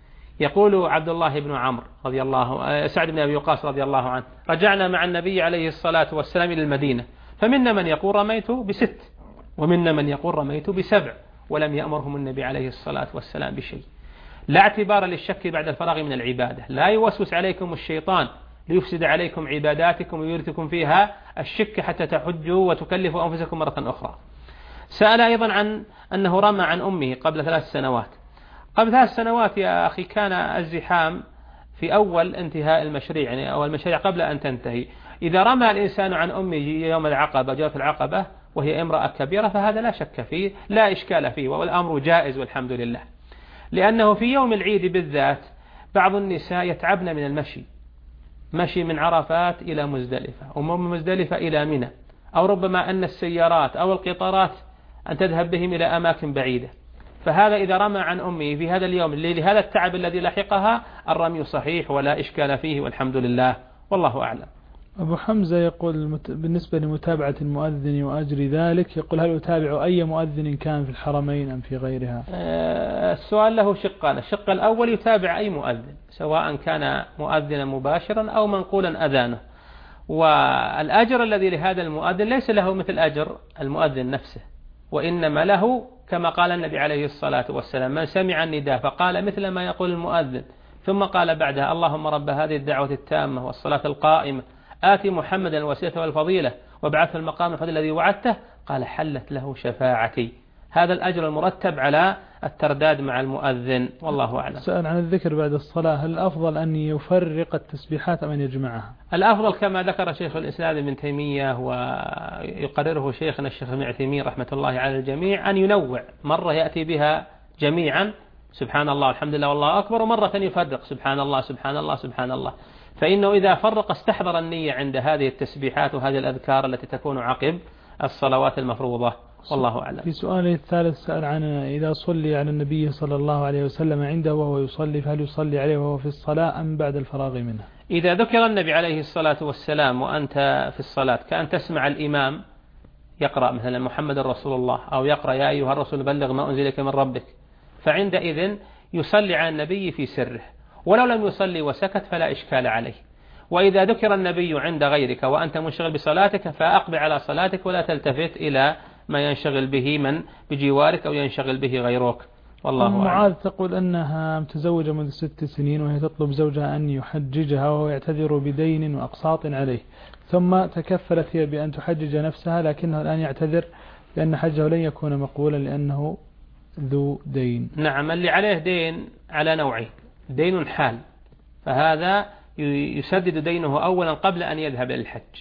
يقول عبد الله بن عمرو رضي الله سعد بن أبي وقاص رضي الله عنه: رجعنا مع النبي عليه الصلاة والسلام إلى المدينة، فمنا من يقول رميت ب6، ومنا من يقول رميت ب7، ولم يأمرهم النبي عليه الصلاة والسلام بشيء. لا اعتبار للشك بعد الفراغ من العبادة. لا يوسوس عليكم الشيطان ليفسد عليكم عباداتكم ويورثكم فيها الشك حتى تحجوا وتكلفوا أنفسكم مرة أخرى. سأل أيضا عن أنه رمى عن أمه قبل 3 سنوات. قبل 3 سنوات يا أخي كان الزحام في أول انتهاء المشريع، يعني أول المشريع قبل أن تنتهي. إذا رمى الإنسان عن أمه يوم العقبة، جوة العقبة، وهي امرأة كبيرة، فهذا لا شك فيه، لا إشكال فيه، والأمر جائز والحمد لله. لأنه في يوم العيد بالذات بعض النساء يتعبن من المشي، مشي من عرفات إلى مزدلفة، ومن مزدلفة إلى منى، أو ربما أن السيارات أو القطارات أن تذهب بهم إلى أماكن بعيدة. فهذا إذا رمى عن أمه في هذا اليوم لهذا التعب الذي لحقها، الرمي صحيح ولا إشكال فيه والحمد لله، والله أعلم. أبو حمزة يقول بالنسبة لمتابعة المؤذن وأجر ذلك، يقول هل أتابع أي مؤذن كان في الحرمين أم في غيرها؟ السؤال له شقان. الشق الأول يتابع أي مؤذن، سواء كان مؤذنا مباشرا أو منقولا أذانه. والأجر الذي لهذا المؤذن ليس له مثل أجر المؤذن نفسه، وإنما له كما قال النبي عليه الصلاة والسلام: من سمع النداء فقال مثل ما يقول المؤذن ثم قال بعدها: اللهم رب هذه الدعوة التامة والصلاة القائمة آتي محمدا الوسيلة والفضيلة وابعثه المقام الفضيل الذي وعدته، قال حلت له شفاعتي. هذا الأجر المرتب على الترداد مع المؤذن، والله أعلم. سأل عن الذكر بعد الصلاة، هل الأفضل أن يفرق التسبيحات أم أن يجمعها؟ الأفضل كما ذكر شيخ الإسلام ابن تيمية ويقرره شيخنا الشيخ ابن عثيمين رحمة الله على الجميع، أن ينوع، مرة يأتي بها جميعا سبحان الله والحمد لله والله أكبر، ومرة يفرق سبحان الله سبحان الله سبحان الله، فإنه إذا فرق استحضر النية عند هذه التسبيحات وهذه الأذكار التي تكون عقب الصلوات المفروضة، والله أعلم. في سؤاله الثالث سأل عن إذا صلي على النبي صلى الله عليه وسلم عنده وهو يصلي، فهل يصلي عليه وهو في الصلاة أم بعد الفراغ منها؟ إذا ذكر النبي عليه الصلاة والسلام وأنت في الصلاة، كأن تسمع الإمام يقرأ مثلا محمد رسول الله، أو يقرأ يا أيها الرسول بلغ ما أنزل إليك من ربك، فعندئذ يصلي على النبي في سره، ولو لم يصلي وسكت فلا إشكال عليه. وإذا ذكر النبي عند غيرك وأنت منشغل بصلاتك فأقبل على صلاتك ولا تلتفت إلى ما ينشغل به من بجوارك أو ينشغل به غيرك، والله أعلم. معاذ تقول أنها متزوجة منذ 6 سنين وهي تطلب زوجها أن يحججها وهو يعتذر بدين وأقساط عليه، ثم تكفلت هي بأن تحجج نفسها، لكنه الآن يعتذر بأن حجه لن يكون مقبولا لأنه ذو دين. نعم، اللي عليه دين على نوعين: دين حال، فهذا يسدد دينه أولا قبل أن يذهب إلى الحج،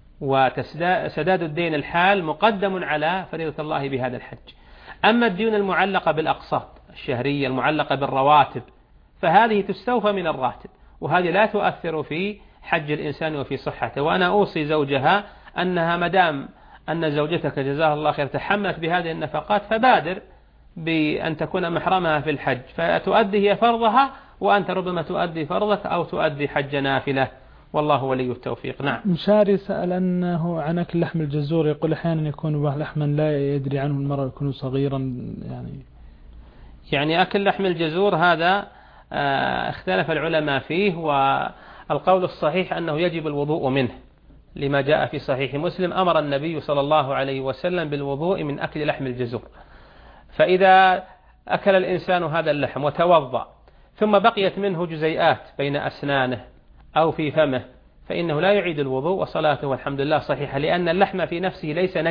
وسداد الدين الحال مقدم على فريضة الله بهذا الحج. أما الديون المعلقة بالأقساط الشهرية المعلقة بالرواتب فهذه تستوفى من الراتب، وهذه لا تؤثر في حج الإنسان وفي صحته. وأنا أوصي زوجها أنها مدام أن زوجتك جزاها الله خير تحملت بهذه النفقات فبادر بأن تكون محرمها في الحج، فتؤدي هي فرضها وأنت ربما تؤدي فرضك أو تؤدي حج نافلة، والله ولي التوفيق. نعم. مشاري سأل أنه عن أكل لحم الجزور، يقول أحيانا يكون لحما لا يدري عنه المرء، يكون صغيرا يعني أكل لحم الجزور هذا اختلف العلماء فيه، والقول الصحيح أنه يجب الوضوء منه، لما جاء في صحيح مسلم أمر النبي صلى الله عليه وسلم بالوضوء من أكل لحم الجزور. فإذا أكل الإنسان هذا اللحم وتوضأ ثم بقيت منه جزيئات بين أسنانه أو في فمه فإنه لا يعيد الوضوء وصلاته والحمد لله صحيحة، لأن اللحم في نفسه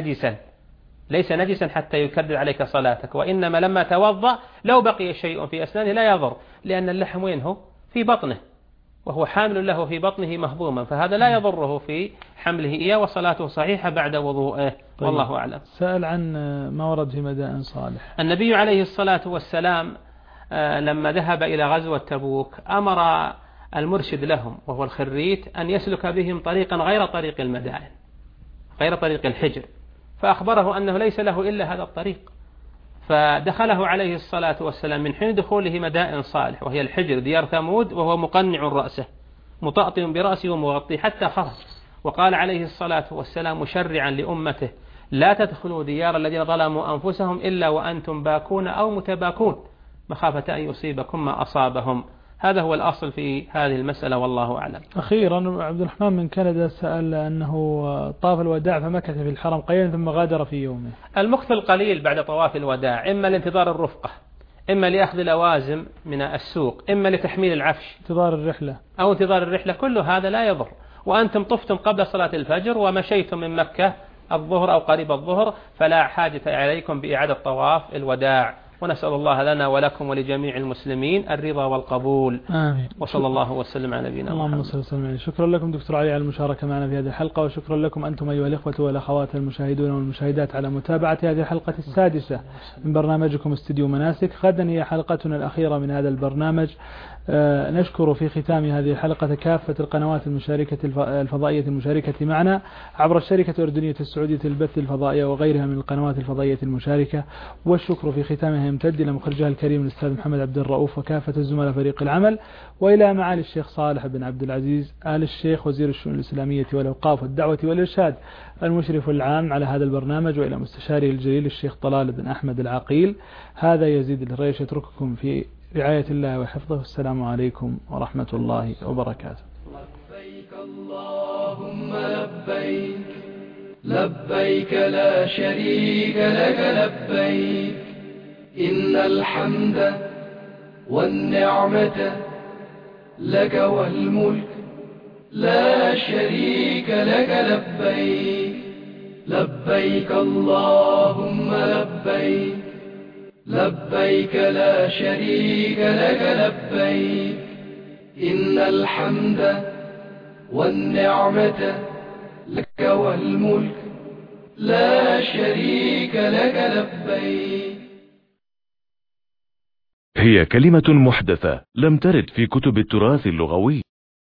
ليس نجسا حتى يكدر عليك صلاتك، وإنما لما توضأ لو بقي شيء في أسنانه لا يضر، لأن اللحم وينه في بطنه وهو حامل له في بطنه مهضوما، فهذا لا يضره في حمله إياه وصلاته صحيحة بعد وضوءه، والله أعلم. سأل عن ما ورد في مدائن صالح. النبي عليه الصلاة والسلام لما ذهب إلى غزوة تبوك أمر المرشد لهم وهو الخريت أن يسلك بهم طريقا غير طريق المدائن، غير طريق الحجر، فأخبره أنه ليس له إلا هذا الطريق، فدخله عليه الصلاة والسلام من حين دخوله مدائن صالح وهي الحجر ديار ثمود وهو مقنع رأسه مطأطئ برأسه ومغطي حتى خرج، وقال عليه الصلاة والسلام مشرعا لأمته: لا تدخلوا ديار الذين ظلموا أنفسهم إلا وأنتم باكون أو متباكون مخافة أن يصيبكم ما أصابهم. هذا هو الأصل في هذه المسألة، والله أعلم. أخيرا عبد الرحمن من كندا سأل أنه طاف الوداع فمكث في الحرم قليلا ثم غادر في يومه. المكث القليل بعد طواف الوداع إما لانتظار الرفقة، إما لأخذ لوازم من السوق، إما لتحميل العفش، انتظار الرحلة أو انتظار الرحلة، كل هذا لا يضر. وأنتم طفتم قبل صلاة الفجر ومشيتم من مكة الظهر أو قريب الظهر فلا حاجة عليكم بإعادة طواف الوداع. ونسأل الله لنا ولكم ولجميع المسلمين الرضا والقبول. آمين. وصلى الله وسلم على نبينا محمد. اللهم صل وسلم. شكرا لكم دكتور علي على المشاركة معنا في هذه الحلقة، وشكرا لكم أنتم أيها الإخوة والأخوات المشاهدون والمشاهدات على متابعة هذه الحلقة السادسة من برنامجكم استديو مناسك. غدا هي حلقتنا الأخيرة من هذا البرنامج. نشكر في ختام هذه الحلقة كافة القنوات المشاركة الفضائية المشاركة معنا عبر الشركة الأردنية السعودية للبث الفضائية وغيرها من القنوات الفضائية المشاركة، والشكر في ختامها يمتد إلى مخرجها الكريم الأستاذ محمد عبد الرؤوف وكافة الزملاء فريق العمل، وإلى معالي الشيخ صالح بن عبد العزيز آل الشيخ وزير الشؤون الإسلامية والأوقاف والدعوة والإرشاد المشرف العام على هذا البرنامج، وإلى مستشاره الجليل الشيخ طلال بن أحمد العقيل. هذا يزيد الريش، يترككم في رعاية الله وحفظه. السلام عليكم ورحمة الله وبركاته. لبيك لبيك لا شريك لك لبيك إن الحمد والنعمة لك والملك لا شريك لك لبيك لبيك اللهم لبيك لبيك لا شريك لك لبيك إن الحمد والنعمة لك والملك لا شريك لك لبيك. هي كلمة محدثة لم ترد في كتب التراث اللغوي.